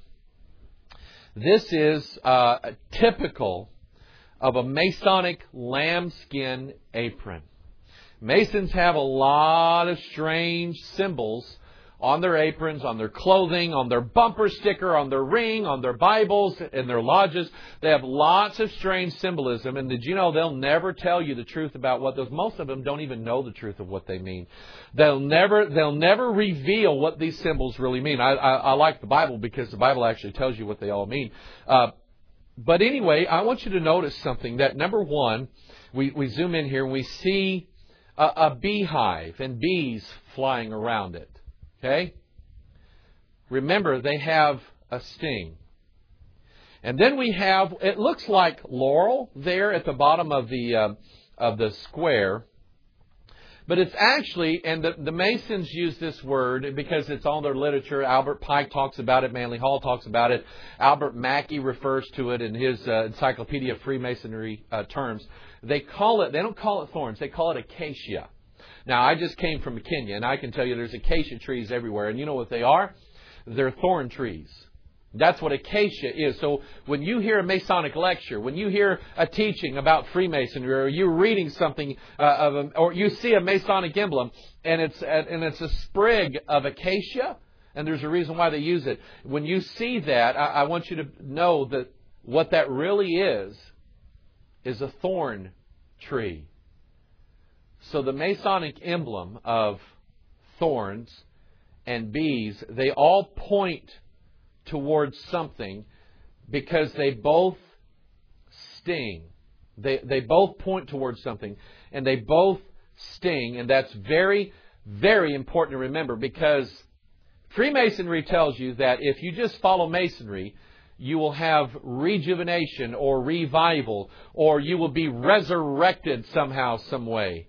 This is typical of a Masonic lambskin apron. Masons have a lot of strange symbols on their aprons, on their clothing, on their bumper sticker, on their ring, on their Bibles, in their lodges. They have lots of strange symbolism. And did you know they'll never tell you the truth about what those... Most of them don't even know the truth of what they mean. They'll never reveal what these symbols really mean. I like the Bible because the Bible actually tells you what they all mean. But anyway, I want you to notice something. That number one, we zoom in here and we see a beehive and bees flying around it. Okay? Remember, they have a sting. And then we have, it looks like laurel there at the bottom of the square. But it's actually, and the Masons use this word because it's on their literature. Albert Pike talks about it. Manly Hall talks about it. Albert Mackey refers to it in his Encyclopedia of Freemasonry terms. They don't call it thorns. They call it acacia. Now, I just came from Kenya, and I can tell you there's acacia trees everywhere. And you know what they are? They're thorn trees. That's what acacia is. So when you hear a Masonic lecture, when you hear a teaching about Freemasonry, or you're reading something, or you see a Masonic emblem, and it's a sprig of acacia, and there's a reason why they use it. When you see that, I want you to know that what that really is a thorn tree. So the Masonic emblem of thorns and bees, they all point towards something because they both sting. They both point towards something and they both sting. And that's very, very important to remember because Freemasonry tells you that if you just follow Masonry, you will have rejuvenation or revival, or you will be resurrected somehow, some way.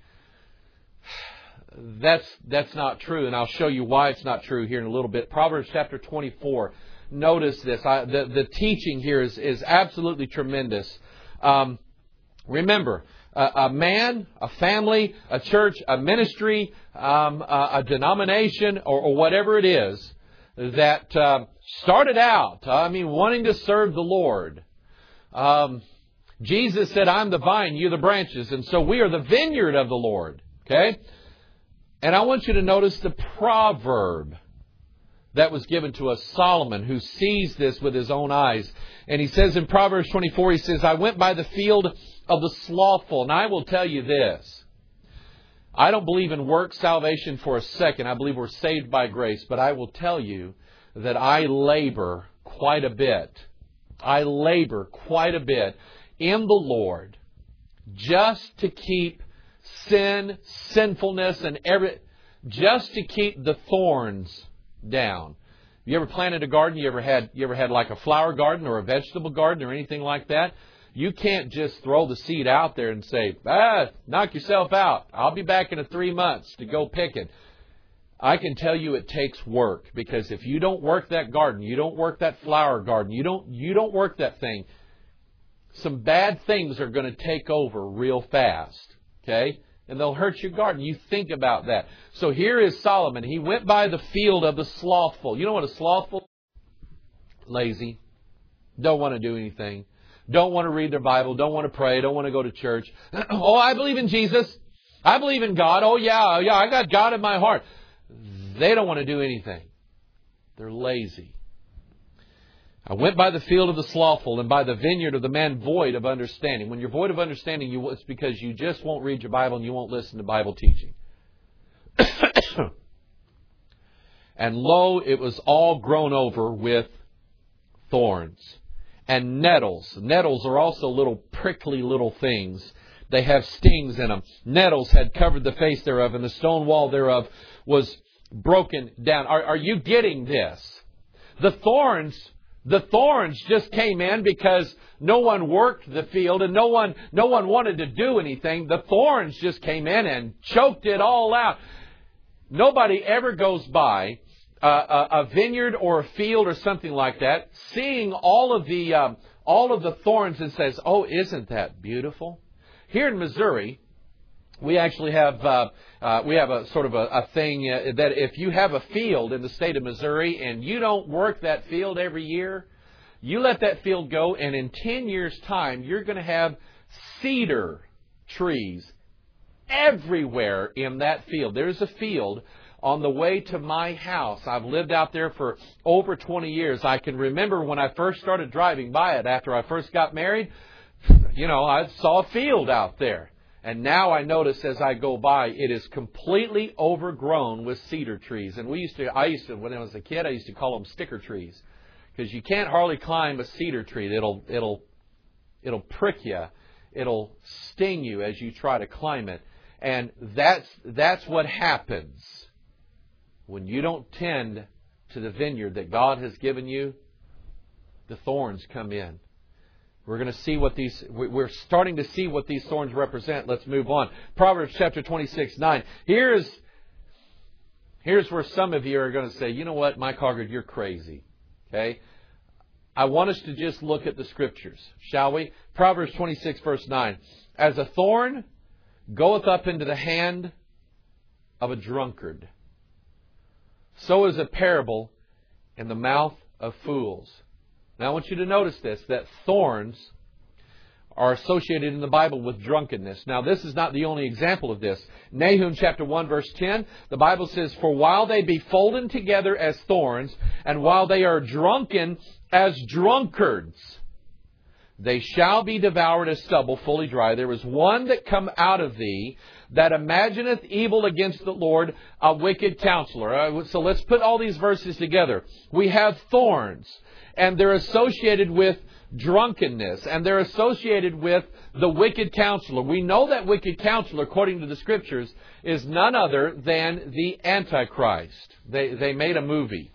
That's not true, and I'll show you why it's not true here in a little bit. Proverbs chapter 24. Notice this. The teaching here is absolutely tremendous. Remember, a man, a family, a church, a ministry, a denomination, or whatever it is that started out, wanting to serve the Lord. Jesus said, I'm the vine, you the branches, and so we are the vineyard of the Lord. Okay? And I want you to notice the proverb that was given to us, Solomon, who sees this with his own eyes. And he says in Proverbs 24, he says, I went by the field of the slothful. And I will tell you this. I don't believe in work salvation for a second. I believe we're saved by grace. But I will tell you that I labor quite a bit. I labor quite a bit in the Lord just to keep sinfulness, and just to keep the thorns down. You ever planted a garden? You ever had like a flower garden or a vegetable garden or anything like that? You can't just throw the seed out there and say, knock yourself out. I'll be back in 3 months to go pick it. I can tell you it takes work, because if you don't work that garden, you don't work that flower garden, you don't work that thing, some bad things are going to take over real fast. Okay? And they'll hurt your garden. You think about that. So here is Solomon. He went by the field of the slothful. You know what a slothful is? Lazy. Don't want to do anything. Don't want to read their Bible. Don't want to pray. Don't want to go to church. Oh, I believe in Jesus. I believe in God. Oh, yeah, I got God in my heart. They don't want to do anything. They're lazy. I went by the field of the slothful and by the vineyard of the man void of understanding. When you're void of understanding, it's because you just won't read your Bible and you won't listen to Bible teaching. And lo, it was all grown over with thorns and nettles. Nettles are also little prickly little things. They have stings in them. Nettles had covered the face thereof, and the stone wall thereof was broken down. Are you getting this? The thorns just came in because no one worked the field and no one wanted to do anything. The thorns just came in and choked it all out. Nobody ever goes by a vineyard or a field or something like that, seeing all of the thorns, and says, "Oh, isn't that beautiful?" Here in Missouri, we actually have a sort of a thing that if you have a field in the state of Missouri and you don't work that field every year, you let that field go, and in 10 years' time, you're going to have cedar trees everywhere in that field. There's a field on the way to my house. I've lived out there for over 20 years. I can remember when I first started driving by it after I first got married. I saw a field out there. And now I notice as I go by, it is completely overgrown with cedar trees. And I used to, when I was a kid, I used to call them sticker trees. Because you can't hardly climb a cedar tree. It'll prick you. It'll sting you as you try to climb it. And that's what happens when you don't tend to the vineyard that God has given you. The thorns come in. We're going to see we're starting to see what these thorns represent. Let's move on. Proverbs chapter 26:9. Here's where some of you are going to say, "You know what, Mike Hoggard, you're crazy." Okay? I want us to just look at the Scriptures, shall we? Proverbs 26, verse 9. As a thorn goeth up into the hand of a drunkard, so is a parable in the mouth of fools. Now I want you to notice this, that thorns are associated in the Bible with drunkenness. Now this is not the only example of this. Nahum chapter 1 verse 10, the Bible says, "For while they be folden together as thorns, and while they are drunken as drunkards, they shall be devoured as stubble, fully dry. There is one that come out of thee that imagineth evil against the Lord, a wicked counselor." So let's put all these verses together. We have thorns, and they're associated with drunkenness, and they're associated with the wicked counselor. We know that wicked counselor, according to the Scriptures, is none other than the Antichrist. They made a movie.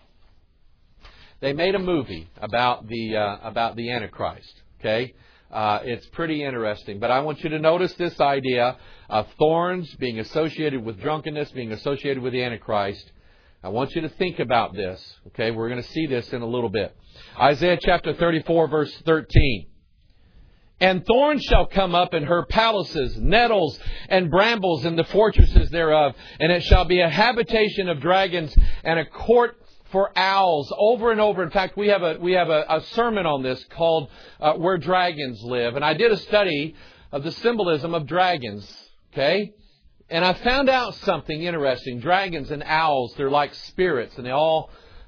They made a movie about the Antichrist. Okay, it's pretty interesting. But I want you to notice this idea of thorns being associated with drunkenness, being associated with the Antichrist. I want you to think about this. Okay, we're going to see this in a little bit. Isaiah chapter 34, verse 13. "And thorns shall come up in her palaces, nettles and brambles in the fortresses thereof, and it shall be a habitation of dragons and a court for owls." Over and over. In fact, we have a sermon on this called "Where Dragons Live," and I did a study of the symbolism of dragons. Okay. And I found out something interesting. Dragons and owls, they're like spirits, and they all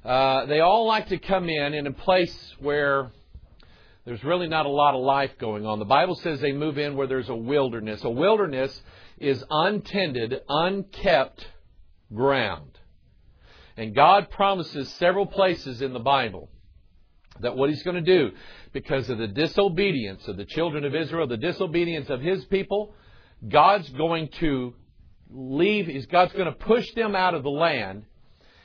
like to come in a place where there's really not a lot of life going on. The Bible says they move in where there's a wilderness. A wilderness is untended, unkept ground. And God promises several places in the Bible that what He's going to do, because of the disobedience of the children of Israel, the disobedience of His people, God's going to push them out of the land,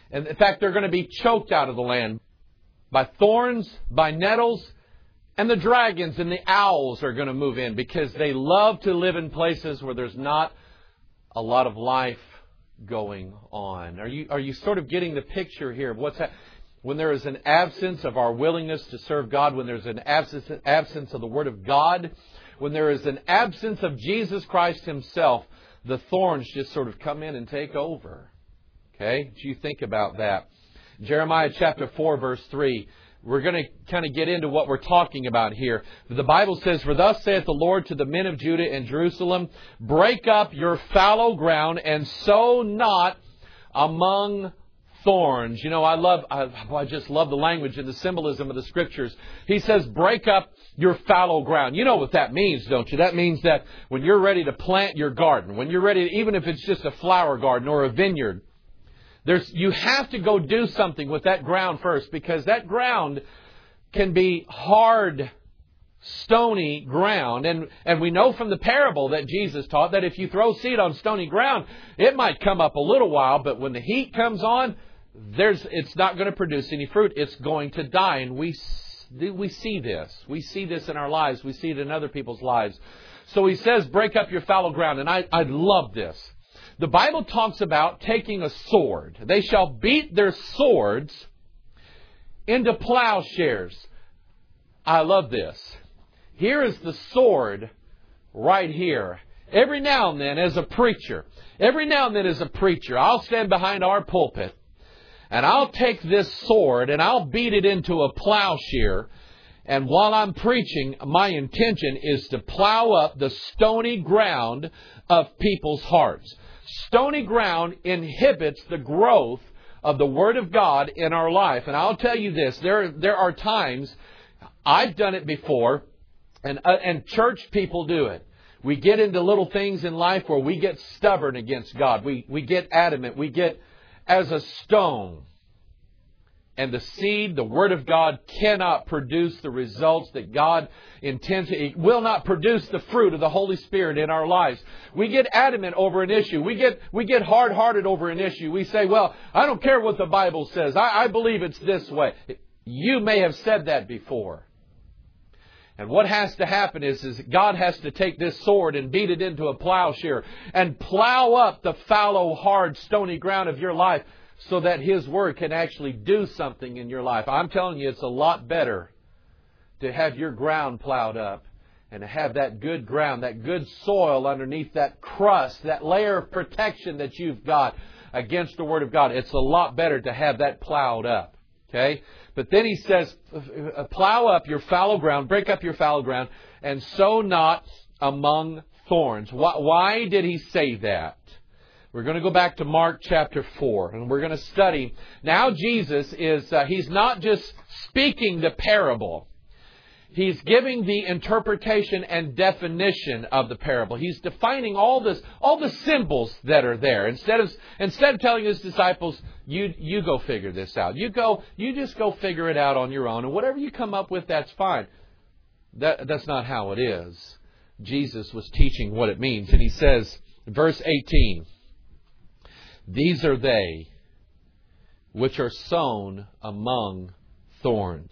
And in fact, they're going to be choked out of the land by thorns, by nettles, and the dragons and the owls are going to move in because they love to live in places where there's not a lot of life going on. Are you sort of getting the picture here of what's happening? When there is an absence of our willingness to serve God, when there's an absence of the Word of God, when there is an absence of Jesus Christ Himself, the thorns just sort of come in and take over. Okay? Do you think about that? Jeremiah chapter 4, verse 3. We're going to kind of get into what we're talking about here. The Bible says, "For thus saith the Lord to the men of Judah and Jerusalem, break up your fallow ground and sow not among thorns." You know, I just love the language and the symbolism of the Scriptures. He says, break up your fallow ground. You know what that means, don't you? That means that when you're ready to plant your garden, when you're ready, even if it's just a flower garden or a vineyard, you have to go do something with that ground first, because that ground can be hard, stony ground. And we know from the parable that Jesus taught that if you throw seed on stony ground, it might come up a little while, but when the heat comes on, it's not going to produce any fruit. It's going to die. And we see this. We see this in our lives. We see it in other people's lives. So He says, break up your fallow ground. And I love this. The Bible talks about taking a sword. They shall beat their swords into plowshares. I love this. Here is the sword right here. Every now and then as a preacher, I'll stand behind our pulpit and I'll take this sword and I'll beat it into a plowshare. And while I'm preaching, my intention is to plow up the stony ground of people's hearts. Stony ground inhibits the growth of the Word of God in our life. And I'll tell you this, there are times, I've done it before, and church people do it. We get into little things in life where we get stubborn against God. We get adamant. We get as a stone. And the seed, the Word of God, cannot produce the results that God intends. It will not produce the fruit of the Holy Spirit in our lives. We get adamant over an issue. We get hard-hearted over an issue. We say, well, I don't care what the Bible says. I believe it's this way. You may have said that before. And what has to happen is God has to take this sword and beat it into a plowshare and plow up the fallow, hard, stony ground of your life, so that His Word can actually do something in your life. I'm telling you, it's a lot better to have your ground plowed up and to have that good ground, that good soil underneath that crust, that layer of protection that you've got against the Word of God. It's a lot better to have that plowed up. Okay? But then He says, plow up your fallow ground, break up your fallow ground, and sow not among thorns. Why did He say that? We're going to go back to Mark chapter 4, and we're going to study. Now Jesus He's not just speaking the parable. He's giving the interpretation and definition of the parable. He's defining all the symbols that are there. Instead of telling His disciples, you go figure this out. You just go figure it out on your own, and whatever you come up with, that's fine. That's not how it is. Jesus was teaching what it means, and He says, verse 18, "These are they which are sown among thorns.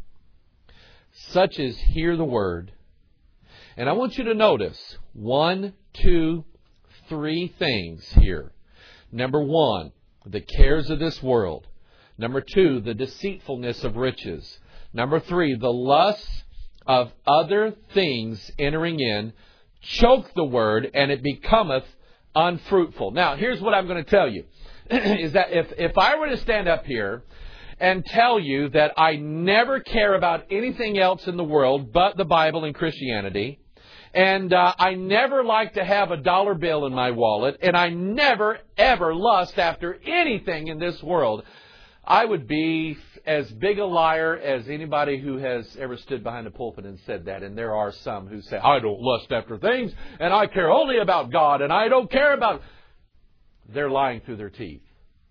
Such as hear the word." And I want you to notice 1, 2, 3 things here. Number 1, the cares of this world. Number 2, the deceitfulness of riches. Number 3, the lusts of other things entering in choke the word, and it becometh unfruitful. Now, here's what I'm going to tell you, is that if I were to stand up here and tell you that I never care about anything else in the world but the Bible and Christianity, and I never like to have a dollar bill in my wallet, and I never, ever lust after anything in this world, I would be as big a liar as anybody who has ever stood behind a pulpit and said that. And there are some who say, I don't lust after things, and I care only about God, and I don't care about... They're lying through their teeth.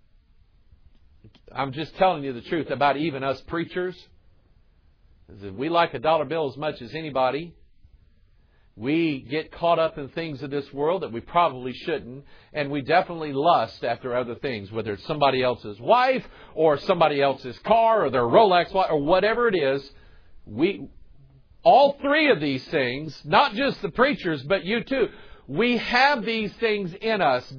I'm just telling you the truth about even us preachers. We like a dollar bill as much as anybody. We get caught up in things of this world that we probably shouldn't, and we definitely lust after other things, whether it's somebody else's wife or somebody else's car or their Rolex watch or whatever it is. All three of these things, not just the preachers, but you too, we have these things in us.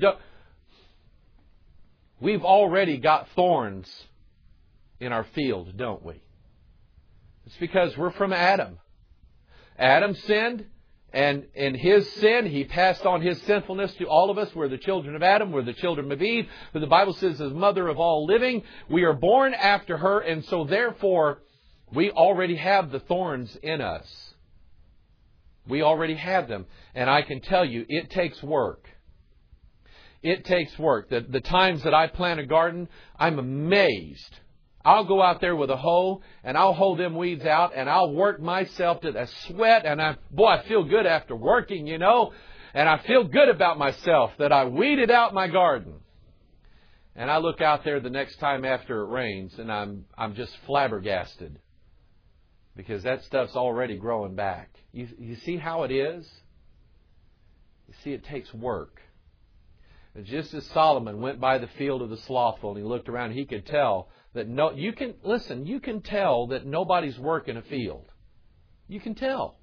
We've already got thorns in our field, don't we? It's because we're from Adam. Adam sinned. And in his sin, he passed on his sinfulness to all of us. We're the children of Adam. We're the children of Eve. But the Bible says, as mother of all living, we are born after her. And so therefore, we already have the thorns in us. We already have them. And I can tell you, it takes work. It takes work. The times that I plant a garden, I'm amazed. I'll go out there with a hoe and I'll hoe them weeds out and I'll work myself to the sweat. And I feel good after working, you know. And I feel good about myself that I weeded out my garden. And I look out there the next time after it rains and I'm just flabbergasted. Because that stuff's already growing back. You see how it is? You see, it takes work. And just as Solomon went by the field of the slothful and he looked around, he could tell that you can tell that nobody's working a field. You can tell.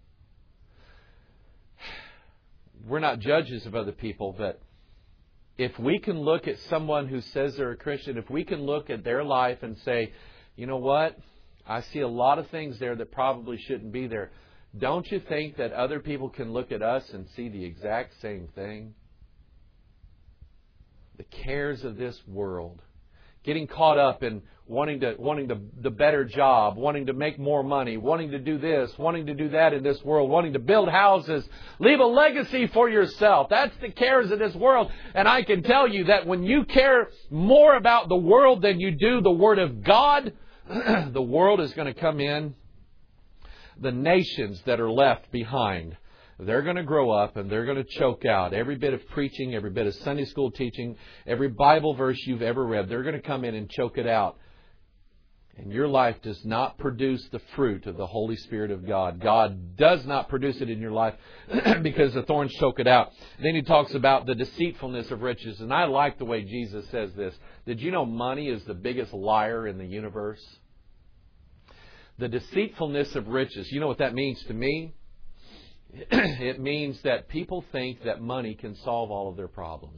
We're not judges of other people, but if we can look at someone who says they're a Christian, if we can look at their life and say, you know what? I see a lot of things there that probably shouldn't be there. Don't you think that other people can look at us and see the exact same thing? The cares of this world. Getting caught up in wanting the better job, wanting to make more money, wanting to do this, wanting to do that in this world, wanting to build houses, leave a legacy for yourself. That's the cares of this world. And I can tell you that when you care more about the world than you do the Word of God, the world is going to come in. The nations that are left behind, they're going to grow up and they're going to choke out every bit of preaching, every bit of Sunday school teaching, every Bible verse you've ever read. They're going to come in and choke it out. And your life does not produce the fruit of the Holy Spirit of God. God does not produce it in your life because the thorns choke it out. Then he talks about the deceitfulness of riches. And I like the way Jesus says this. Did you know money is the biggest liar in the universe? The deceitfulness of riches. You know what that means to me? It means that people think that money can solve all of their problems.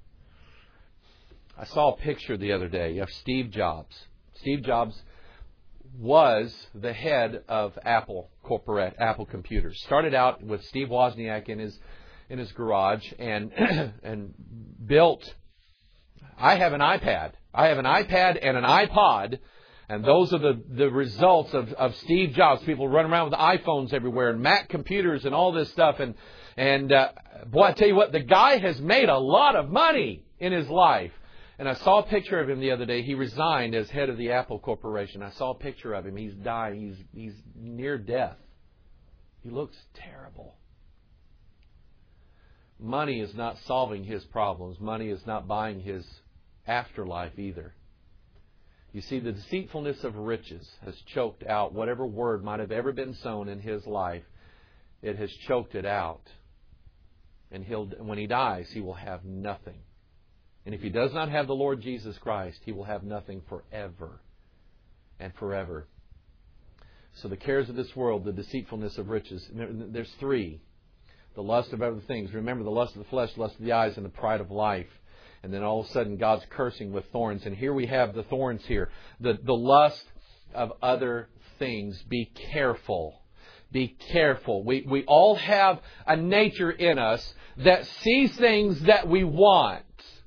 I saw a picture the other day of Steve Jobs. Steve Jobs was the head of Apple Computers. Started out with Steve Wozniak in his garage and built. I have an iPad. I have an iPad and an iPod. And those are the results of Steve Jobs. People run around with iPhones everywhere and Mac computers and all this stuff. And boy, I tell you what, the guy has made a lot of money in his life. And I saw a picture of him the other day. He resigned as head of the Apple Corporation. I saw a picture of him. He's dying. He's near death. He looks terrible. Money is not solving his problems. Money is not buying his afterlife either. You see, the deceitfulness of riches has choked out whatever word might have ever been sown in his life. It has choked it out. And when he dies, he will have nothing. And if he does not have the Lord Jesus Christ, he will have nothing forever and forever. So the cares of this world, the deceitfulness of riches, there's three. The lust of other things. Remember, the lust of the flesh, the lust of the eyes, and the pride of life. And then all of a sudden, God's cursing with thorns. And here we have the thorns here. The lust of other things. Be careful. Be careful. We all have a nature in us that sees things that we want.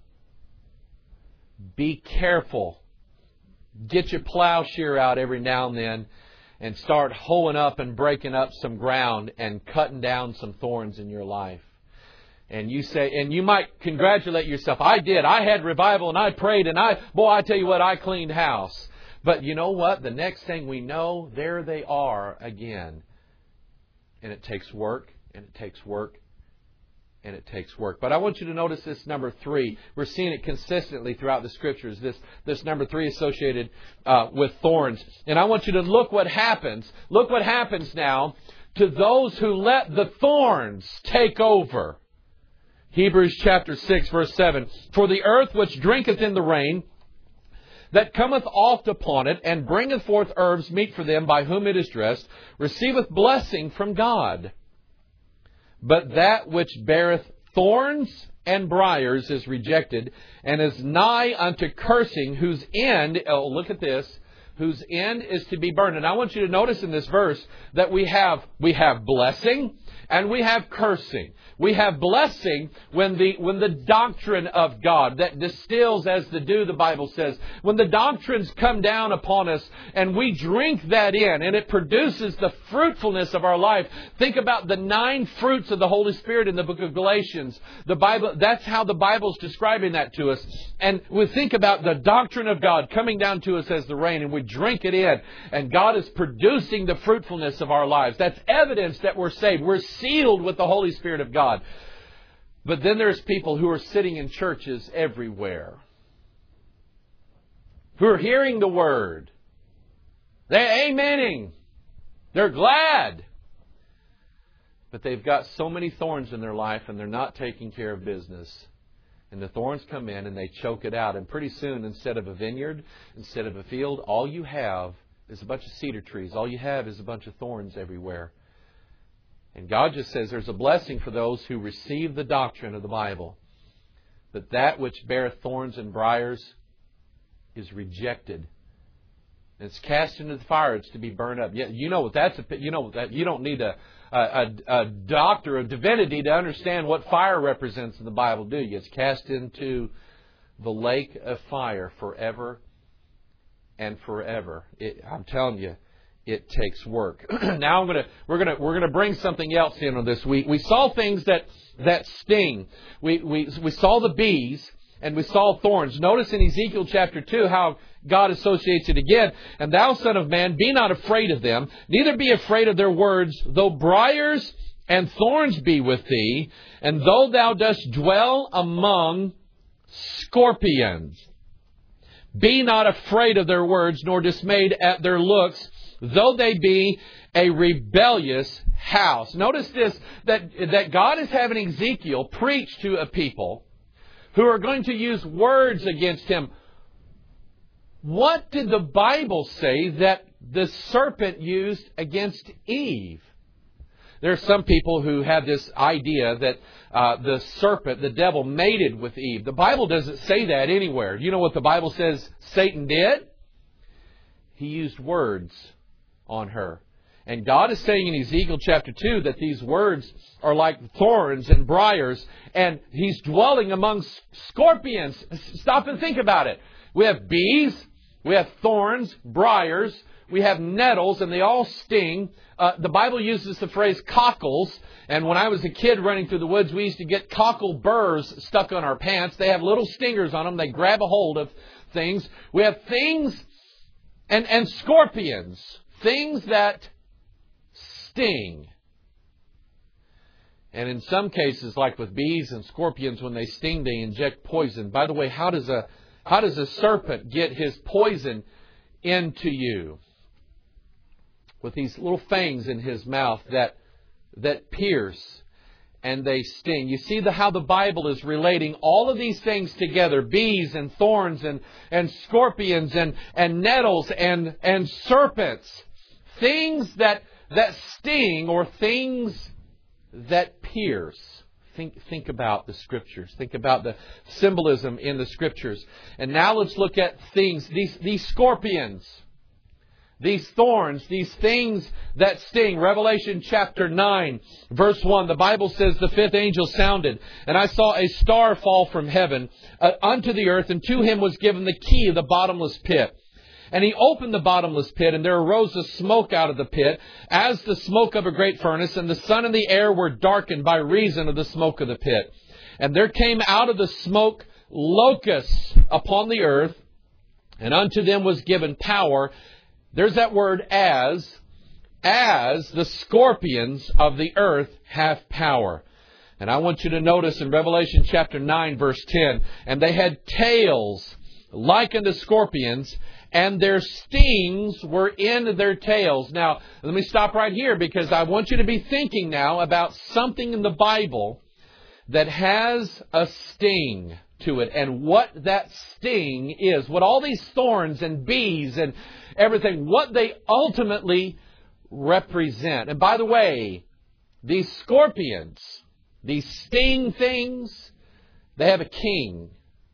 Be careful. Get your plowshare out every now and then and start hoeing up and breaking up some ground and cutting down some thorns in your life. And you say, and you might congratulate yourself. I did. I had revival and I prayed and I tell you what, I cleaned house. But you know what? The next thing we know, there they are again. And it takes work, and it takes work, and it takes work. But I want you to notice this number 3. We're seeing it consistently throughout the Scriptures. This number 3 associated with thorns. And I want you to look what happens. Look what happens now to those who let the thorns take over. Hebrews chapter 6, verse 7. For the earth which drinketh in the rain, that cometh oft upon it, and bringeth forth herbs meet for them by whom it is dressed, receiveth blessing from God. But that which beareth thorns and briars is rejected, and is nigh unto cursing, whose end, oh, look at this, whose end is to be burned. And I want you to notice in this verse that we have blessing and we have cursing. We have blessing when the doctrine of God that distills as the dew, the Bible says, when the doctrines come down upon us and we drink that in and it produces the fruitfulness of our life. Think about the 9 fruits of the Holy Spirit in the book of Galatians. The Bible, that's how the Bible's describing that to us. And we think about the doctrine of God coming down to us as the rain, and we drink it in, and God is producing the fruitfulness of our lives. That's evidence that we're saved. We're sealed with the Holy Spirit of God. But then there's people who are sitting in churches everywhere, who are hearing the Word. They're amening. They're glad. But they've got so many thorns in their life, and they're not taking care of business. And the thorns come in and they choke it out. And pretty soon, instead of a vineyard, instead of a field, all you have is a bunch of cedar trees. All you have is a bunch of thorns everywhere. And God just says there's a blessing for those who receive the doctrine of the Bible. But that which beareth thorns and briars is rejected. And it's cast into the fire. It's to be burned up. You know what that's. You know that you don't need a doctor of divinity to understand what fire represents in the Bible, do you? It's cast into the lake of fire forever and forever. I'm telling you, it takes work. Now we're gonna bring something else in on this. We saw things that sting. We saw the bees and we saw thorns. Notice in Ezekiel chapter 2 how God associates it again. And thou, son of man, be not afraid of them, neither be afraid of their words, though briars and thorns be with thee, and though thou dost dwell among scorpions. Be not afraid of their words, nor dismayed at their looks, though they be a rebellious house. Notice this, that God is having Ezekiel preach to a people who are going to use words against him. What did the Bible say that the serpent used against Eve? There are some people who have this idea that the serpent, the devil, mated with Eve. The Bible doesn't say that anywhere. You know what the Bible says Satan did? He used words on her. And God is saying in Ezekiel chapter 2 that these words are like thorns and briars, and He's dwelling among scorpions. Stop and think about it. We have bees, we have thorns, briars, we have nettles, and they all sting. The Bible uses the phrase cockles, and when I was a kid running through the woods, we used to get cockle burrs stuck on our pants. They have little stingers on them. They grab a hold of things. We have things and scorpions, things that sting. And in some cases, like with bees and scorpions, when they sting, they inject poison. By the way, how does a serpent get his poison into you? With these little fangs in his mouth that pierce and they sting. You see how the Bible is relating all of these things together. Bees and thorns and scorpions and nettles and serpents. Things that sting or things that pierce. Think about the Scriptures. Think about the symbolism in the Scriptures. And now let's look at things, these scorpions, these thorns, these things that sting. Revelation chapter 9, verse 1, the Bible says, the fifth angel sounded, and I saw a star fall from heaven unto the earth, and to him was given the key of the bottomless pit. And he opened the bottomless pit, and there arose a smoke out of the pit, as the smoke of a great furnace, and the sun and the air were darkened by reason of the smoke of the pit. And there came out of the smoke locusts upon the earth, and unto them was given power. There's that word as the scorpions of the earth have power. And I want you to notice in Revelation chapter 9, verse 10, and they had tails like unto scorpions, and their stings were in their tails. Now, let me stop right here because I want you to be thinking now about something in the Bible that has a sting to it, and what that sting is, what all these thorns and bees and everything, what they ultimately represent. And by the way, these scorpions, these sting things, they have a king.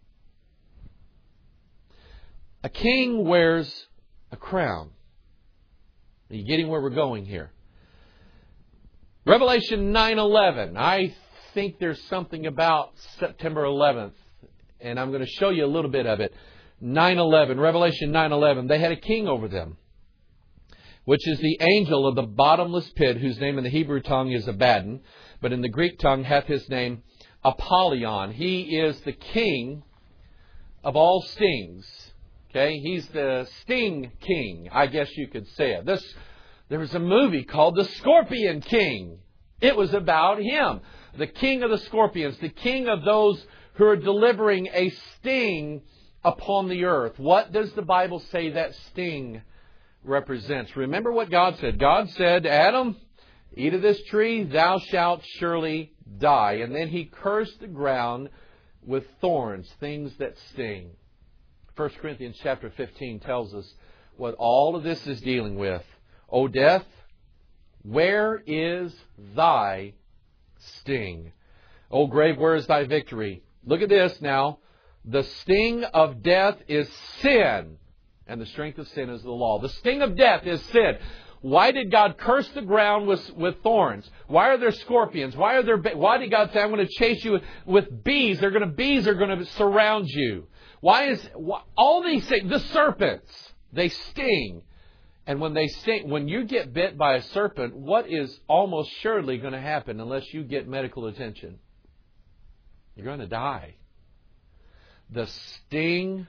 A king wears a crown. Are you getting where we're going here? Revelation 9:11. I think there's something about September 11th, and I'm going to show you a little bit of it. 9:11, Revelation 9:11. They had a king over them, which is the angel of the bottomless pit, whose name in the Hebrew tongue is Abaddon, but in the Greek tongue hath his name Apollyon. He is the king of all stings. Okay, he's the sting king, I guess you could say it. There was a movie called The Scorpion King. It was about him, the king of the scorpions, the king of those who are delivering a sting upon the earth. What does the Bible say that sting represents? Remember what God said. God said, Adam, eat of this tree, thou shalt surely die. And then He cursed the ground with thorns, things that sting. 1 Corinthians chapter 15 tells us what all of this is dealing with. O death, where is thy sting? O grave, where is thy victory? Look at this now. The sting of death is sin, and the strength of sin is the law. The sting of death is sin. Why did God curse the ground with thorns? Why are there scorpions? Why did God say, I'm going to chase you with bees? Bees are going to surround you. All these things, the serpents, they sting. And when they sting, when you get bit by a serpent, what is almost surely going to happen unless you get medical attention? You're going to die. The sting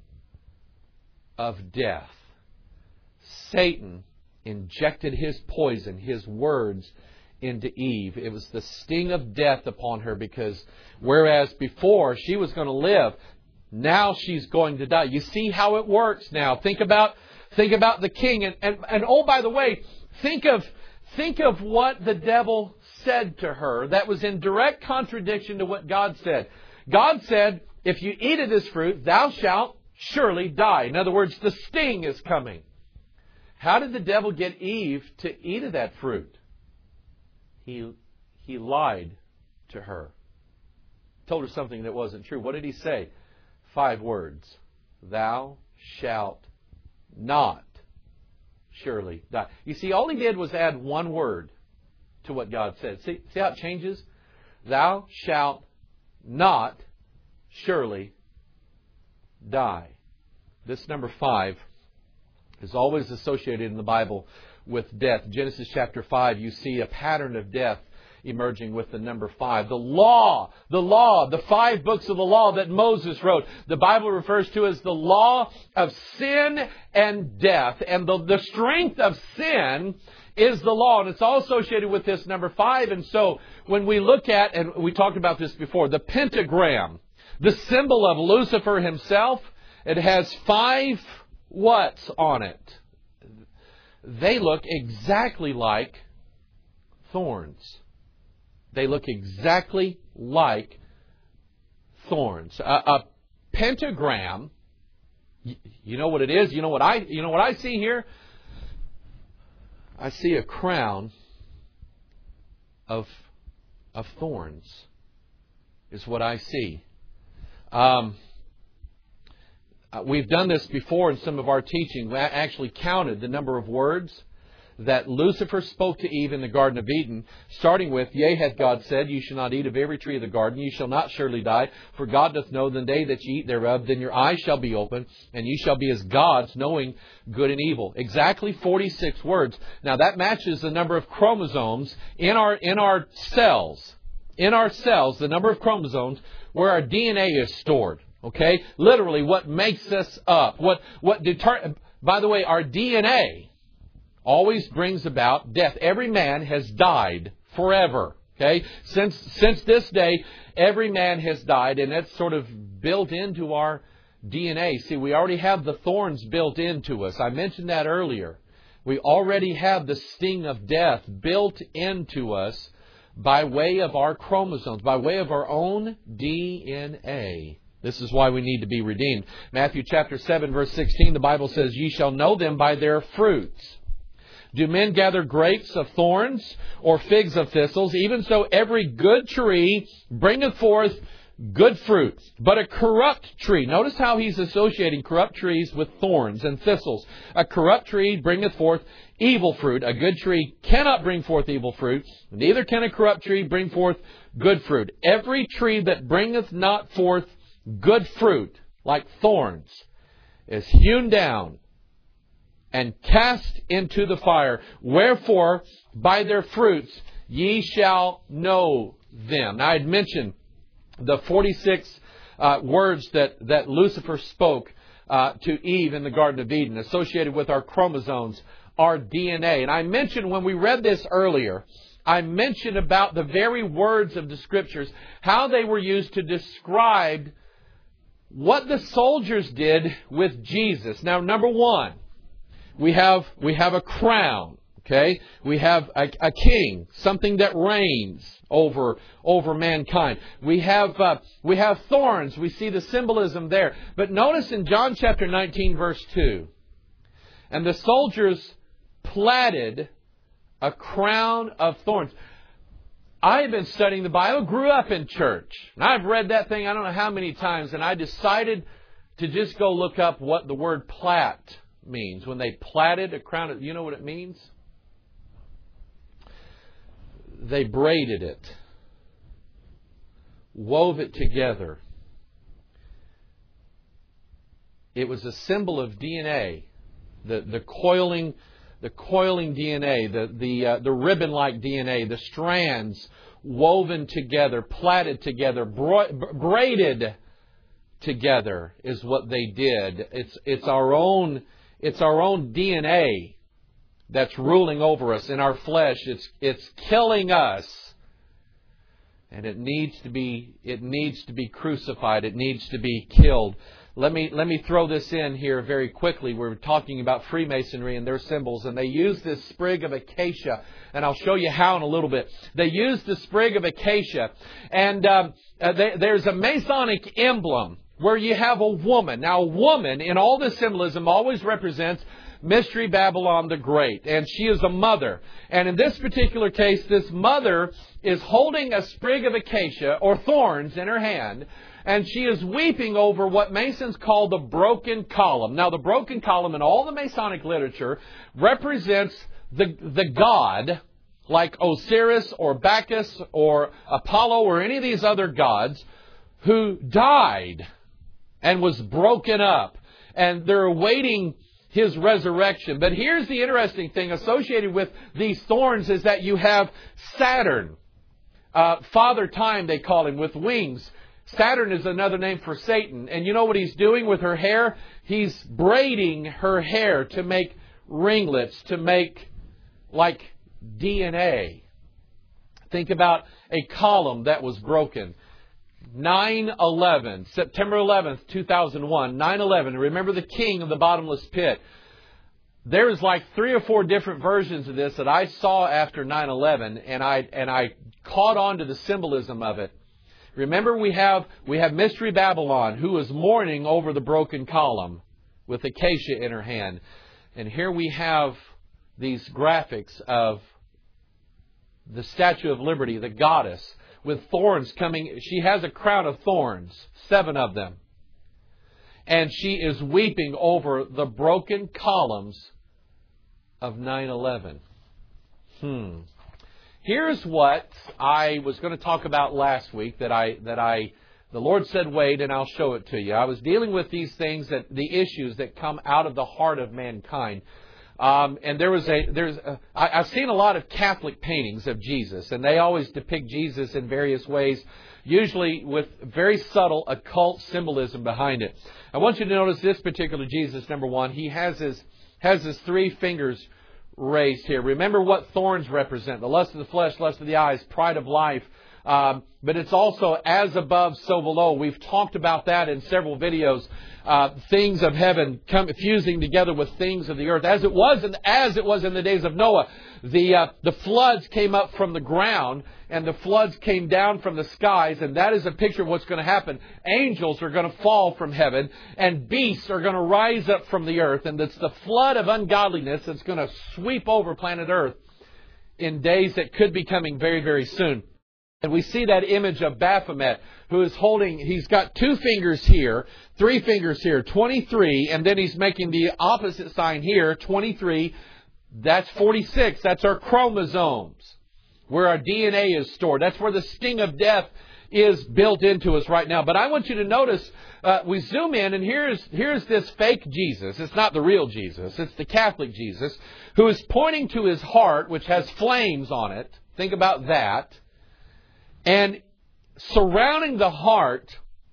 of death. Satan injected his poison, his words, into Eve. It was the sting of death upon her, because whereas before she was going to live, now she's going to die. You see how it works now. Think about the king. And oh, by the way, think of what the devil said to her that was in direct contradiction to what God said. God said, if you eat of this fruit, thou shalt surely die. In other words, the sting is coming. How did the devil get Eve to eat of that fruit? He lied to her. Told her something that wasn't true. What did he say? 5 words. Thou shalt not surely die. You see, all he did was add 1 word to what God said. See how it changes? Thou shalt not surely die. This number 5 is always associated in the Bible with death. Genesis chapter 5, you see a pattern of death emerging with the number 5. The law, the 5 books of the law that Moses wrote, the Bible refers to as the law of sin and death. And the strength of sin is the law, and it's all associated with this number 5. And so when we look at, and we talked about this before, the pentagram, the symbol of Lucifer himself, it has 5 what's on it? They look exactly like thorns. They look exactly like thorns. A pentagram, you know what it is? You know what I see here? I see a crown of thorns is what I see. We've done this before in some of our teaching. We actually counted the number of words that Lucifer spoke to Eve in the Garden of Eden, starting with, Yea, hath God said, You shall not eat of every tree of the garden, you shall not surely die, for God doth know the day that ye eat thereof, then your eyes shall be open, and ye shall be as gods, knowing good and evil. Exactly 46 words. Now that matches the number of chromosomes in our cells. In our cells, the number of chromosomes where our DNA is stored. Okay? Literally, what makes us up. By the way, our DNA always brings about death. Every man has died forever. Okay? Since this day, every man has died, and that's sort of built into our DNA. See, we already have the thorns built into us. I mentioned that earlier. We already have the sting of death built into us by way of our chromosomes, by way of our own DNA. This is why we need to be redeemed. Matthew chapter 7, verse 16, the Bible says, "Ye shall know them by their fruits. Do men gather grapes of thorns or figs of thistles? Even so every good tree bringeth forth good fruit. But a corrupt tree," notice how he's associating corrupt trees with thorns and thistles. "A corrupt tree bringeth forth evil fruit. A good tree cannot bring forth evil fruit, neither can a corrupt tree bring forth good fruit. Every tree that bringeth not forth good fruit, like thorns, is hewn down and cast into the fire. Wherefore, by their fruits ye shall know them." Now, I had mentioned the 46 words that Lucifer spoke to Eve in the Garden of Eden, associated with our chromosomes, our DNA. And I mentioned when we read this earlier, I mentioned about the very words of the Scriptures, how they were used to describe what the soldiers did with Jesus. Now, number one, we have a crown. Okay, we have a king, something that reigns over mankind. We have thorns. We see the symbolism there. But notice in John chapter 19, verse 2, "And the soldiers platted a crown of thorns." I've been studying the Bible, grew up in church, and I've read that thing I don't know how many times, and I decided to just go look up what the word "plat" means. When they platted a crown, you know what it means? They braided it, wove it together. It was a symbol of DNA, the coiling DNA, the ribbon-like DNA, the strands woven together, plaited together, braided together is what they did. It's our own DNA that's ruling over us in our flesh. It's killing us, and it needs to be crucified. It needs to be killed. Let me throw this in here very quickly. We're talking about Freemasonry and their symbols, and they use this sprig of acacia, and I'll show you how in a little bit. They use the sprig of acacia, and there's a Masonic emblem where you have a woman. Now, a woman in all this symbolism always represents Mystery Babylon the Great, and she is a mother. And in this particular case, this mother is holding a sprig of acacia or thorns in her hand, and she is weeping over what Masons call the broken column. Now, the broken column in all the Masonic literature represents the god, like Osiris or Bacchus or Apollo or any of these other gods, who died and was broken up, and they're awaiting His resurrection. But here's the interesting thing associated with these thorns is that you have Saturn, Father Time they call him, with wings. Saturn is another name for Satan. And you know what he's doing with her hair? He's braiding her hair to make ringlets, to make like DNA. Think about a column that was broken. 9/11, September 11th, 2001, 9/11. Remember the king of the bottomless pit. There's like 3 or 4 different versions of this that I saw after 9/11, and I caught on to the symbolism of it. Remember, we have Mystery Babylon, who is mourning over the broken column with acacia in her hand. And here we have these graphics of the Statue of Liberty, the goddess, with thorns coming. She has a crown of thorns, 7 of them. And she is weeping over the broken columns of 9/11. Here's what I was going to talk about last week that the Lord said, wait, and I'll show it to you. I was dealing with these things, the issues that come out of the heart of mankind. And I've seen a lot of Catholic paintings of Jesus, and they always depict Jesus in various ways, usually with very subtle occult symbolism behind it. I want you to notice this particular Jesus, number one. He has his 3 fingers raised here. Remember what thorns represent: the lust of the flesh, lust of the eyes, pride of life, but it's also as above, so below. We've talked about that in several videos. Things of heaven fusing together with things of the earth. As it was in the days of Noah, the floods came up from the ground, and the floods came down from the skies, and that is a picture of what's going to happen. Angels are going to fall from heaven, and beasts are going to rise up from the earth, and it's the flood of ungodliness that's going to sweep over planet Earth in days that could be coming very, very soon. And we see that image of Baphomet, who is he's got 2 fingers here, 3 fingers here, 23, and then he's making the opposite sign here, 23. That's 46. That's our chromosomes, where our DNA is stored. That's where the sting of death is built into us right now. But I want you to notice, we zoom in, and here's this fake Jesus. It's not the real Jesus. It's the Catholic Jesus, who is pointing to his heart, which has flames on it. Think about that. And surrounding the heart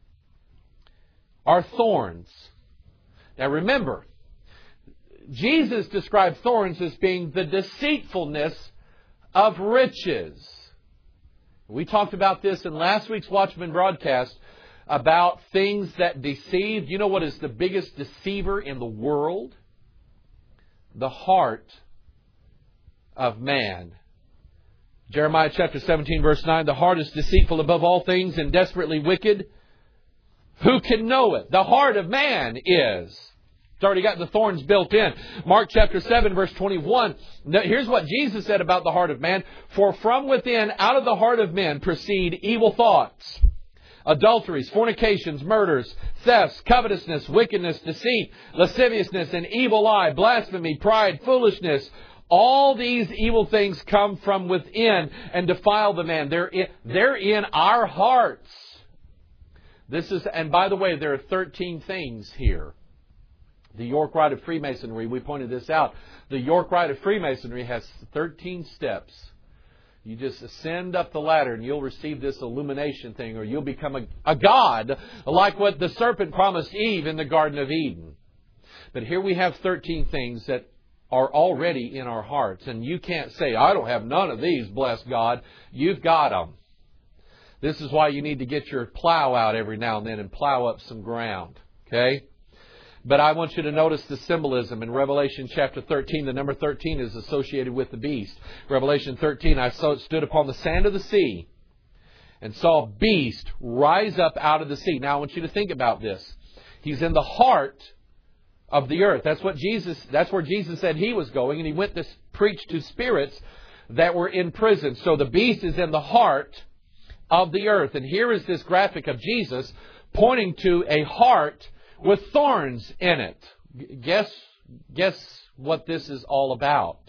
are thorns. Now remember, Jesus described thorns as being the deceitfulness of riches. We talked about this in last week's Watchman broadcast about things that deceive. You know what is the biggest deceiver in the world? The heart of man. Jeremiah chapter 17, verse 9, the heart is deceitful above all things and desperately wicked. Who can know it? The heart of man is. It's already got the thorns built in. Mark chapter 7, verse 21. Here's what Jesus said about the heart of man. For from within, out of the heart of men, proceed evil thoughts, adulteries, fornications, murders, thefts, covetousness, wickedness, deceit, lasciviousness, an evil eye, blasphemy, pride, foolishness. All these evil things come from within and defile the man. They're in our hearts. And by the way, there are 13 things here. The York Rite of Freemasonry, we pointed this out. The York Rite of Freemasonry has 13 steps. You just ascend up the ladder and you'll receive this illumination thing, or you'll become a god, like what the serpent promised Eve in the Garden of Eden. But here we have 13 things that are already in our hearts. And you can't say, I don't have none of these, bless God. You've got them. This is why you need to get your plow out every now and then and plow up some ground. Okay? But I want you to notice the symbolism. In Revelation chapter 13, the number 13 is associated with the beast. Revelation 13, I stood upon the sand of the sea and saw a beast rise up out of the sea. Now I want you to think about this. He's in the heart of the earth. That's where Jesus said he was going, and he went to preach to spirits that were in prison. So the beast is in the heart of the earth. And here is this graphic of Jesus pointing to a heart with thorns in it. Guess what this is all about.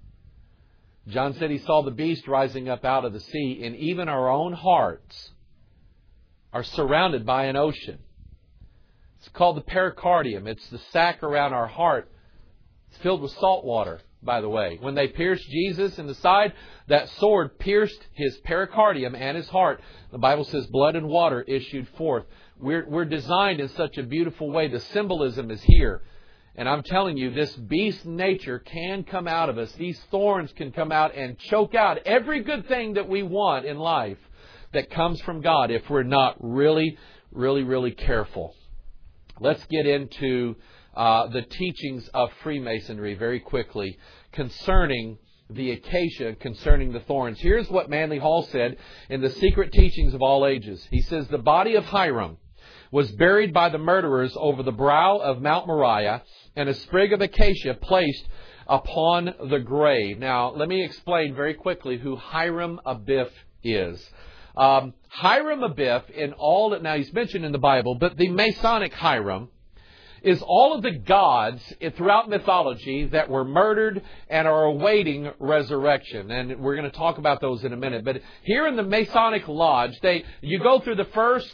John said he saw the beast rising up out of the sea, and even our own hearts are surrounded by an ocean. It's called the pericardium. It's the sac around our heart. It's filled with salt water, by the way. When they pierced Jesus in the side, that sword pierced his pericardium and his heart. The Bible says blood and water issued forth. We're designed in such a beautiful way. The symbolism is here. And I'm telling you, this beast nature can come out of us. These thorns can come out and choke out every good thing that we want in life that comes from God if we're not really, really, really careful. Let's get into the teachings of Freemasonry very quickly concerning the acacia, concerning the thorns. Here's what Manly Hall said in the Secret Teachings of All Ages. He says, the body of Hiram was buried by the murderers over the brow of Mount Moriah, and a sprig of acacia placed upon the grave. Now, let me explain very quickly who Hiram Abiff is. Hiram Abiff, now he's mentioned in the Bible, but the Masonic Hiram is all of the gods throughout mythology that were murdered and are awaiting resurrection. And we're going to talk about those in a minute. But here in the Masonic Lodge, you go through the first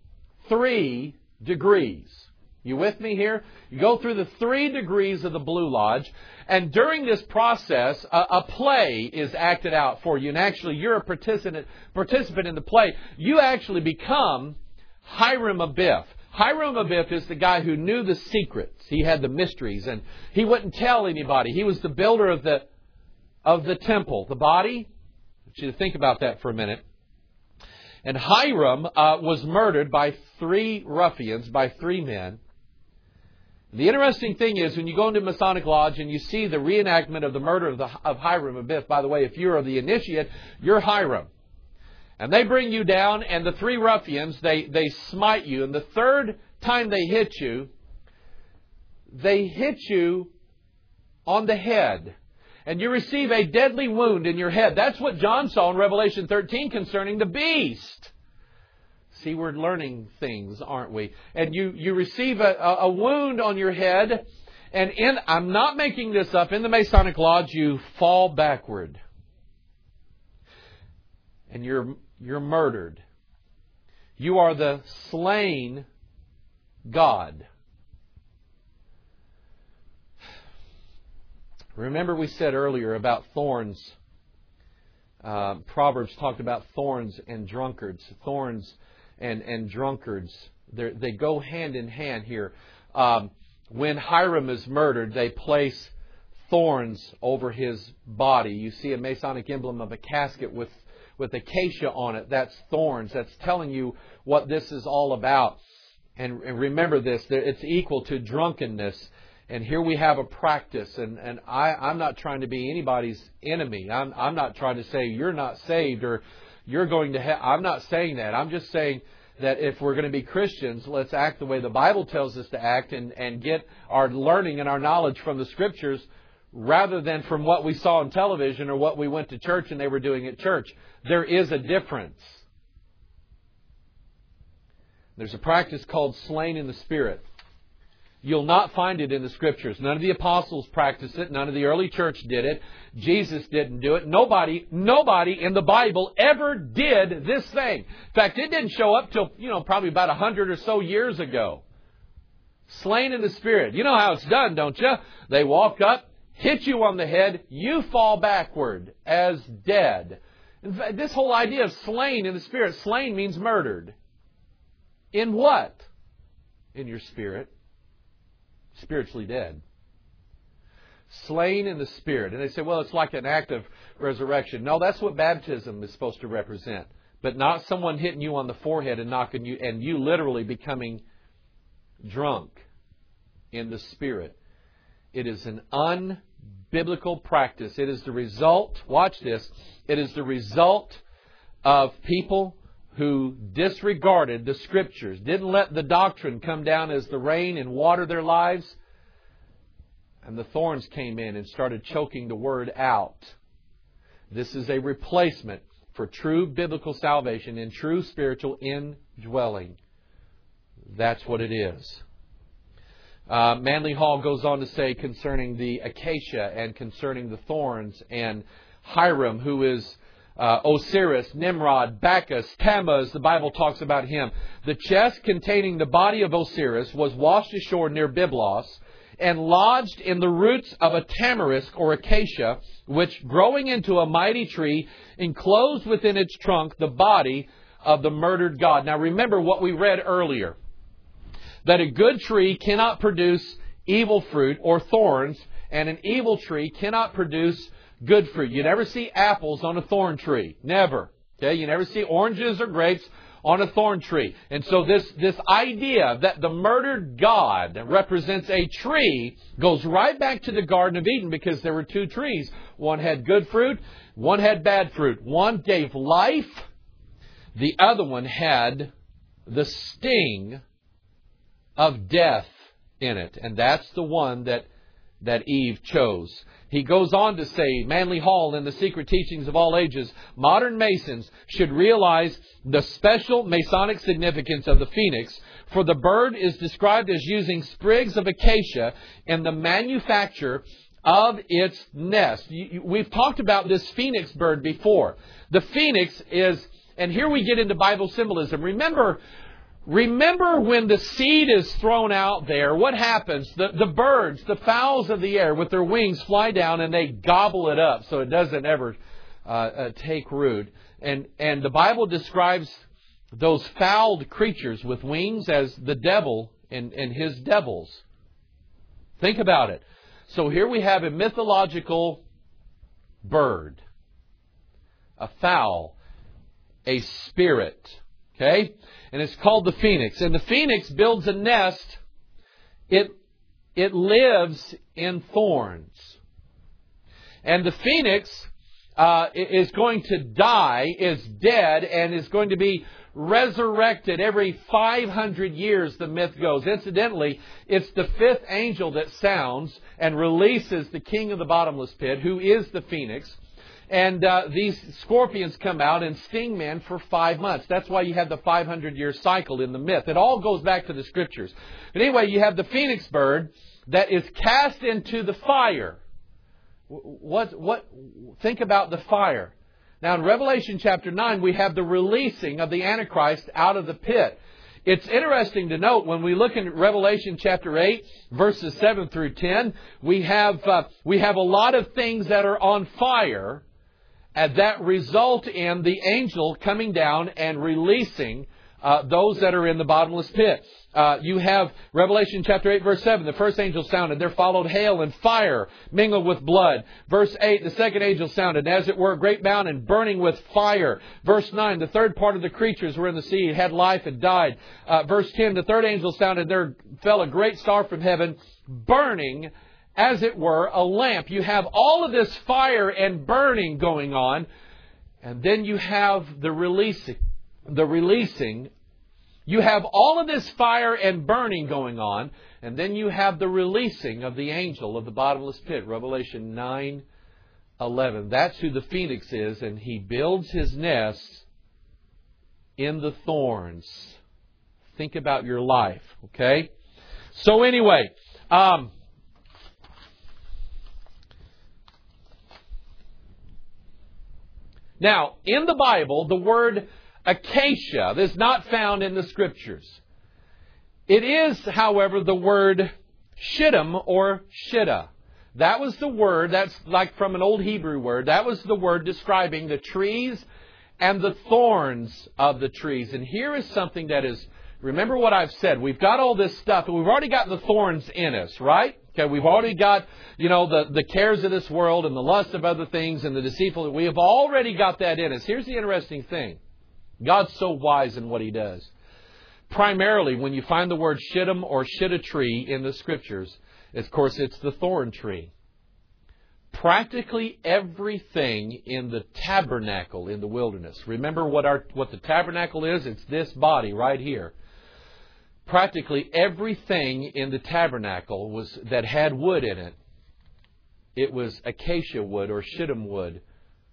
3 degrees. You with me here? You go through the 3 degrees of the Blue Lodge, and during this process, a play is acted out for you. And actually, you're a participant in the play. You actually become Hiram Abiff. Hiram Abiff is the guy who knew the secrets. He had the mysteries, and he wouldn't tell anybody. He was the builder of the temple, the body. I want you to think about that for a minute. And Hiram was murdered by 3 ruffians, by 3 men. The interesting thing is, when you go into Masonic Lodge and you see the reenactment of the murder of Hiram Abiff, by the way, if you're the initiate, you're Hiram. And they bring you down, and the 3 ruffians, they smite you. And the third time they hit you on the head. And you receive a deadly wound in your head. That's what John saw in Revelation 13 concerning the beast. See, we're learning things, aren't we? And you receive a wound on your head. And I'm not making this up, in the Masonic Lodge, you fall backward. And you're murdered. You are the slain God. Remember we said earlier about thorns. Proverbs talked about thorns and drunkards. Thorns and drunkards. They go hand in hand here. When Hiram is murdered, they place thorns over his body. You see a Masonic emblem of a casket with acacia on it. That's thorns. That's telling you what this is all about. And remember this, it's equal to drunkenness. And here we have a practice, and I'm not trying to be anybody's enemy. I'm not trying to say you're not saved or you're going to hell. I'm not saying that. I'm just saying that if we're going to be Christians, let's act the way the Bible tells us to act and get our learning and our knowledge from the Scriptures rather than from what we saw on television or what we went to church and they were doing at church. There is a difference. There's a practice called slain in the Spirit. You'll not find it in the Scriptures. None of the apostles practiced it. None of the early church did it. Jesus didn't do it. Nobody in the Bible ever did this thing. In fact, it didn't show up till, probably about 100 or so years ago. Slain in the Spirit. You know how it's done, don't you? They walk up, hit you on the head, you fall backward as dead. In fact, this whole idea of slain in the Spirit, slain means murdered. In what? In your spirit. Spiritually dead. Slain in the Spirit. And they say, well, it's like an act of resurrection. No, that's what baptism is supposed to represent. But not someone hitting you on the forehead and knocking you, and you literally becoming drunk in the Spirit. It is an unbiblical practice. It is the result, watch this, it is the result of people who disregarded the Scriptures, didn't let the doctrine come down as the rain and water their lives, and the thorns came in and started choking the Word out. This is a replacement for true biblical salvation and true spiritual indwelling. That's what it is. Manly Hall goes on to say concerning the acacia and concerning the thorns and Hiram, who is Osiris, Nimrod, Bacchus, Tammuz, the Bible talks about him. The chest containing the body of Osiris was washed ashore near Byblos and lodged in the roots of a tamarisk or acacia, which growing into a mighty tree enclosed within its trunk the body of the murdered God. Now remember what we read earlier, that a good tree cannot produce evil fruit or thorns, and an evil tree cannot produce good fruit. You never see apples on a thorn tree. Never. Okay? You never see oranges or grapes on a thorn tree. And so this idea that the murdered God represents a tree goes right back to the Garden of Eden, because there were 2 trees. One had good fruit, one had bad fruit. One gave life, the other one had the sting of death in it. And that's the one that Eve chose. He goes on to say, Manly Hall, in the Secret Teachings of All Ages, modern Masons should realize the special Masonic significance of the phoenix, for the bird is described as using sprigs of acacia in the manufacture of its nest. We've talked about this phoenix bird before. The phoenix is, and here we get into Bible symbolism. Remember when the seed is thrown out there, what happens? The birds, the fowls of the air with their wings fly down and they gobble it up so it doesn't ever take root. And the Bible describes those fouled creatures with wings as the devil and his devils. Think about it. So here we have a mythological bird, a fowl. a spirit. Okay? And it's called the phoenix. And the phoenix builds a nest. It lives in thorns. And the phoenix is going to die, is dead, and is going to be resurrected every 500 years, the myth goes. Incidentally, it's the fifth angel that sounds and releases the king of the bottomless pit, who is the phoenix. And these scorpions come out and sting men for 5 months. That's why you have the 500-year cycle in the myth. It all goes back to the Scriptures. But anyway, you have the phoenix bird that is cast into the fire. Think about the fire. Now, in Revelation chapter 9, we have the releasing of the Antichrist out of the pit. It's interesting to note, when we look in Revelation chapter 8, verses 7 through 10, we have a lot of things that are on fire that result in the angel coming down and releasing those that are in the bottomless pit. You have Revelation chapter 8, verse 7. The first angel sounded. There followed hail and fire mingled with blood. Verse 8, the second angel sounded. As it were, a great mountain burning with fire. Verse 9, the third part of the creatures were in the sea, had life and died. Verse 10, the third angel sounded. There fell a great star from heaven, burning, as it were, a lamp. You have all of this fire and burning going on. And then you have the releasing. You have all of this fire and burning going on, and then you have the releasing of the angel of the bottomless pit. Revelation 9:11. That's who the phoenix is, and he builds his nest in the thorns. Think about your life, okay? So anyway, now, in the Bible, the word acacia is not found in the Scriptures. It is, however, the word shittim or shittah. That was the word, that's like from an old Hebrew word, that was the word describing the trees and the thorns of the trees. And here is something that is, remember what I've said, we've got all this stuff, and we've already got the thorns in us, right? Okay, we've already got, the cares of this world and the lust of other things and the deceitful. We have already got that in us. Here's the interesting thing. God's so wise in what He does. Primarily, when you find the word shittim or shittah tree in the Scriptures, of course, it's the thorn tree. Practically everything in the tabernacle in the wilderness. Remember what the tabernacle is? It's this body right here. Practically everything in the tabernacle that had wood in it. It was acacia wood or shittim wood,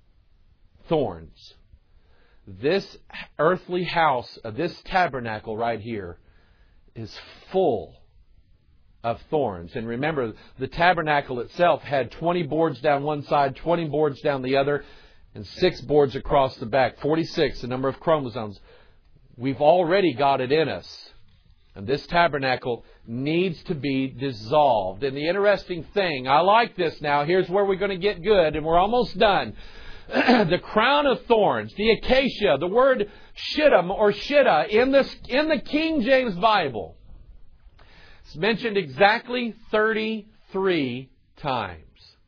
thorns. This earthly house, this tabernacle right here, is full of thorns. And remember, the tabernacle itself had 20 boards down one side, 20 boards down the other, and 6 boards across the back. 46, the number of chromosomes. We've already got it in us. And this tabernacle needs to be dissolved. And the interesting thing, I like this now, here's where we're going to get good, and we're almost done. The crown of thorns, the acacia, the word shittim or shittah in the King James Bible. It's mentioned exactly 33 times.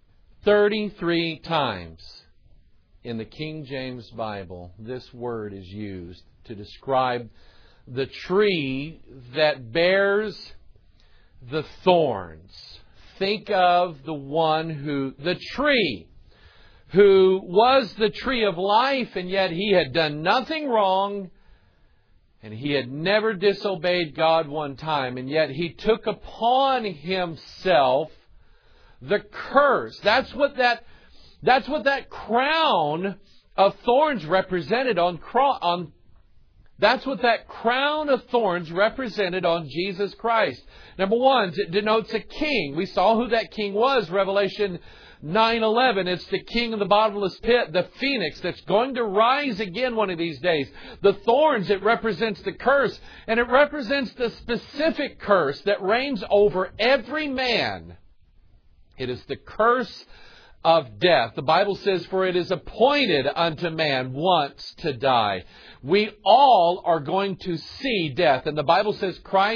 33 times in the King James Bible, this word is used to describe the tree that bears the thorns. Think of the tree who was the tree of life, and yet he had done nothing wrong, and he had never disobeyed God one time, and yet he took upon himself the curse. That's what that crown of thorns represented that's what that crown of thorns represented on Jesus Christ. Number one, it denotes a king. We saw who that king was, Revelation 9:11. It's the king of the bottomless pit, the phoenix that's going to rise again one of these days. The thorns, it represents the curse, and it represents the specific curse that reigns over every man. It is the curse of death. The Bible says, for it is appointed unto man once to die. We all are going to see death. And the Bible says Christ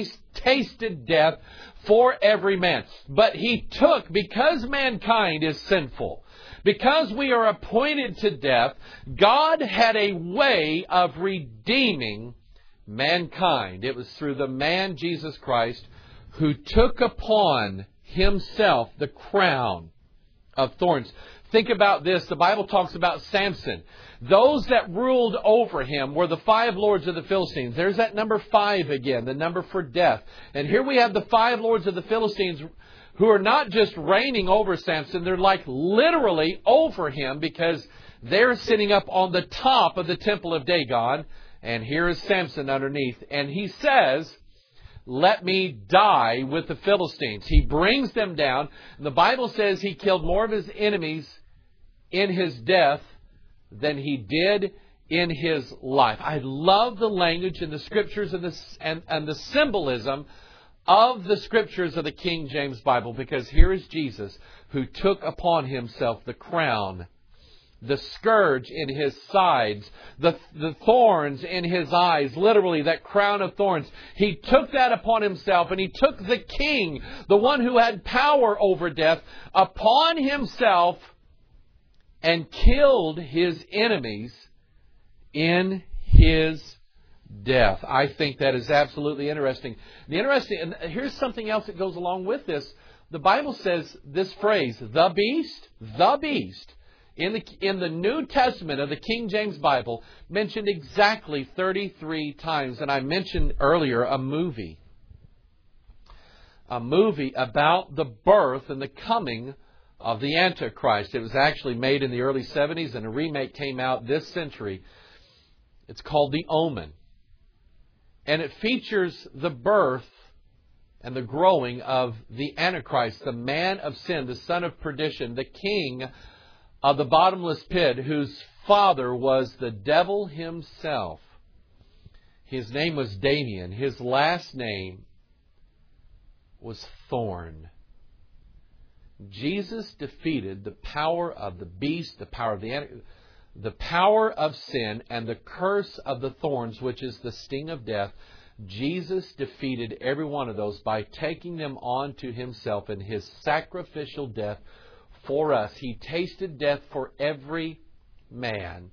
tasted death for every man. But He took, because mankind is sinful, because we are appointed to death, God had a way of redeeming mankind. It was through the man Jesus Christ, who took upon Himself the crown of thorns. Think about this. The Bible talks about Samson. Those that ruled over him were the 5 lords of the Philistines. There's that number 5 again, the number for death. And here we have the 5 lords of the Philistines who are not just reigning over Samson. They're like literally over him, because they're sitting up on the top of the temple of Dagon. And here is Samson underneath. And he says, "Let me die with the Philistines." He brings them down. The Bible says he killed more of his enemies in his death than he did in his life. I love the language in the Scriptures and the symbolism of the Scriptures of the King James Bible, because here is Jesus who took upon Himself the crown, the scourge in His sides, the thorns in His eyes, literally that crown of thorns. He took that upon Himself, and He took the King, the one who had power over death, upon Himself and killed His enemies in His death. I think that is absolutely interesting. And here's something else that goes along with this. The Bible says this phrase, the beast, in the New Testament of the King James Bible, mentioned exactly 33 times. And I mentioned earlier a movie about the birth and the coming of the Antichrist. It was actually made in the early 70s, and a remake came out this century. It's called The Omen. And it features the birth and the growing of the Antichrist, the man of sin, the son of perdition, the king of the bottomless pit, whose father was the devil himself. His name was Damien. His last name was Thorn. Jesus defeated the power of the beast, the power of the power of sin, and the curse of the thorns, which is the sting of death. Jesus defeated every one of those by taking them on to Himself in His sacrificial death for us. He tasted death for every man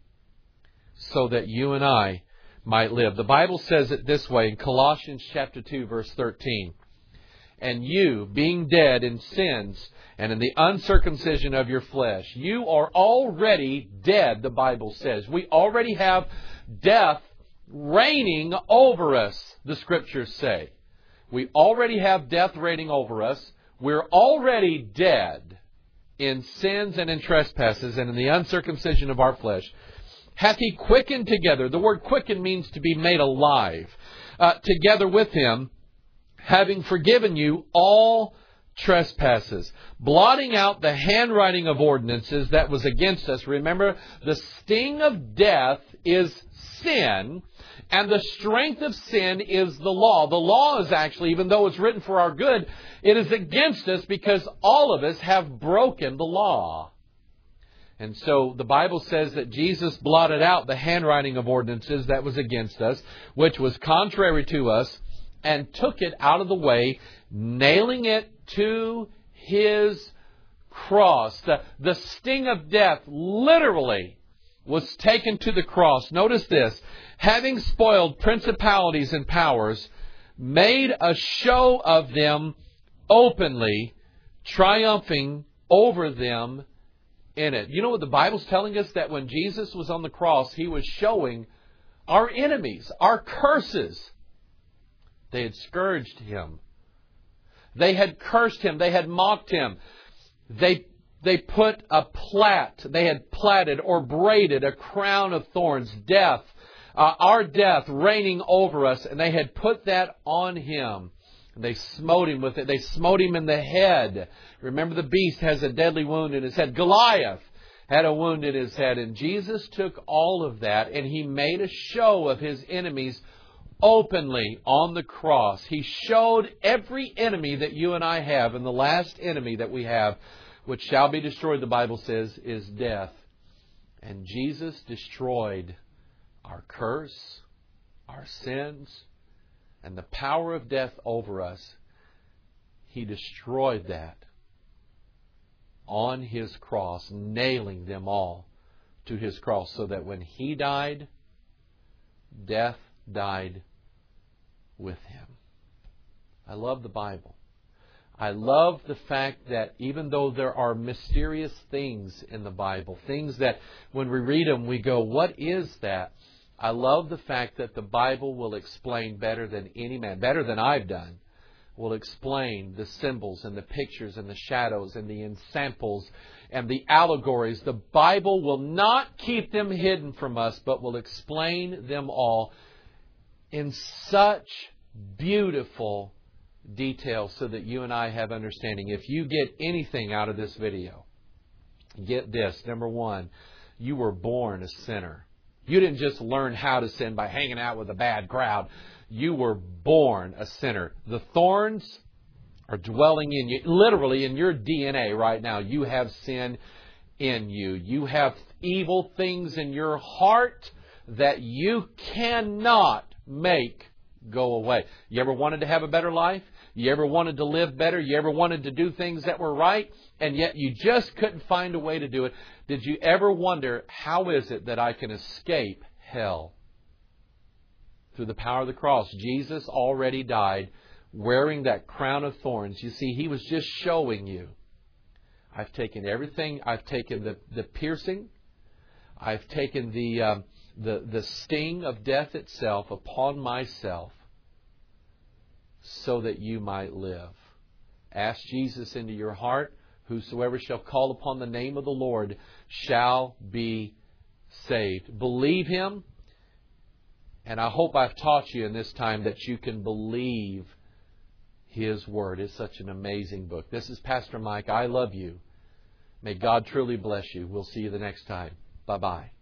so that you and I might live. The Bible says it this way in Colossians chapter 2, verse 13. "And you, being dead in sins and in the uncircumcision of your flesh," you are already dead, the Bible says. We already have death reigning over us, the Scriptures say. We already have death reigning over us. We're already dead in sins and in trespasses and in the uncircumcision of our flesh. "Hath He quickened together," the word quicken means to be made alive, "together with Him, having forgiven you all trespasses, blotting out the handwriting of ordinances that was against us." Remember, the sting of death is sin, and the strength of sin is the law. The law is actually, even though it's written for our good, it is against us because all of us have broken the law. And so the Bible says that Jesus blotted out the handwriting of ordinances that was against us, which was contrary to us, and took it out of the way, nailing it to His cross. The sting of death literally was taken to the cross. Notice this. "Having spoiled principalities and powers, made a show of them openly, triumphing over them in it." You know what the Bible's telling us? That when Jesus was on the cross, He was showing our enemies, our curses. They had scourged Him. They had cursed Him. They had mocked Him. They put they had plaited or braided a crown of thorns, death, our death reigning over us, and they had put that on Him. And they smote Him with it. They smote Him in the head. Remember, the beast has a deadly wound in his head. Goliath had a wound in his head. And Jesus took all of that, and He made a show of His enemies openly on the cross. He showed every enemy that you and I have, and the last enemy that we have, which shall be destroyed, the Bible says, is death. And Jesus destroyed our curse, our sins, and the power of death over us, He destroyed that on His cross, nailing them all to His cross, so that when He died, death died with Him. I love the Bible. I love the fact that even though there are mysterious things in the Bible, things that when we read them we go, what is that? I love the fact that the Bible will explain better than any man, better than I've done, will explain the symbols and the pictures and the shadows and the ensamples and the allegories. The Bible will not keep them hidden from us, but will explain them all in such beautiful detail so that you and I have understanding. If you get anything out of this video, get this. Number one, you were born a sinner. You didn't just learn how to sin by hanging out with a bad crowd. You were born a sinner. The thorns are dwelling in you. Literally in your DNA right now, you have sin in you. You have evil things in your heart that you cannot make go away. You ever wanted to have a better life? You ever wanted to live better? You ever wanted to do things that were right? And yet you just couldn't find a way to do it. Did you ever wonder, how is it that I can escape hell? Through the power of the cross. Jesus already died wearing that crown of thorns. You see, He was just showing you, I've taken everything. I've taken the piercing. I've taken the sting of death itself upon myself so that you might live. Ask Jesus into your heart. Whosoever shall call upon the name of the Lord shall be saved. Believe Him. And I hope I've taught you in this time that you can believe His Word. It's such an amazing book. This is Pastor Mike. I love you. May God truly bless you. We'll see you the next time. Bye-bye.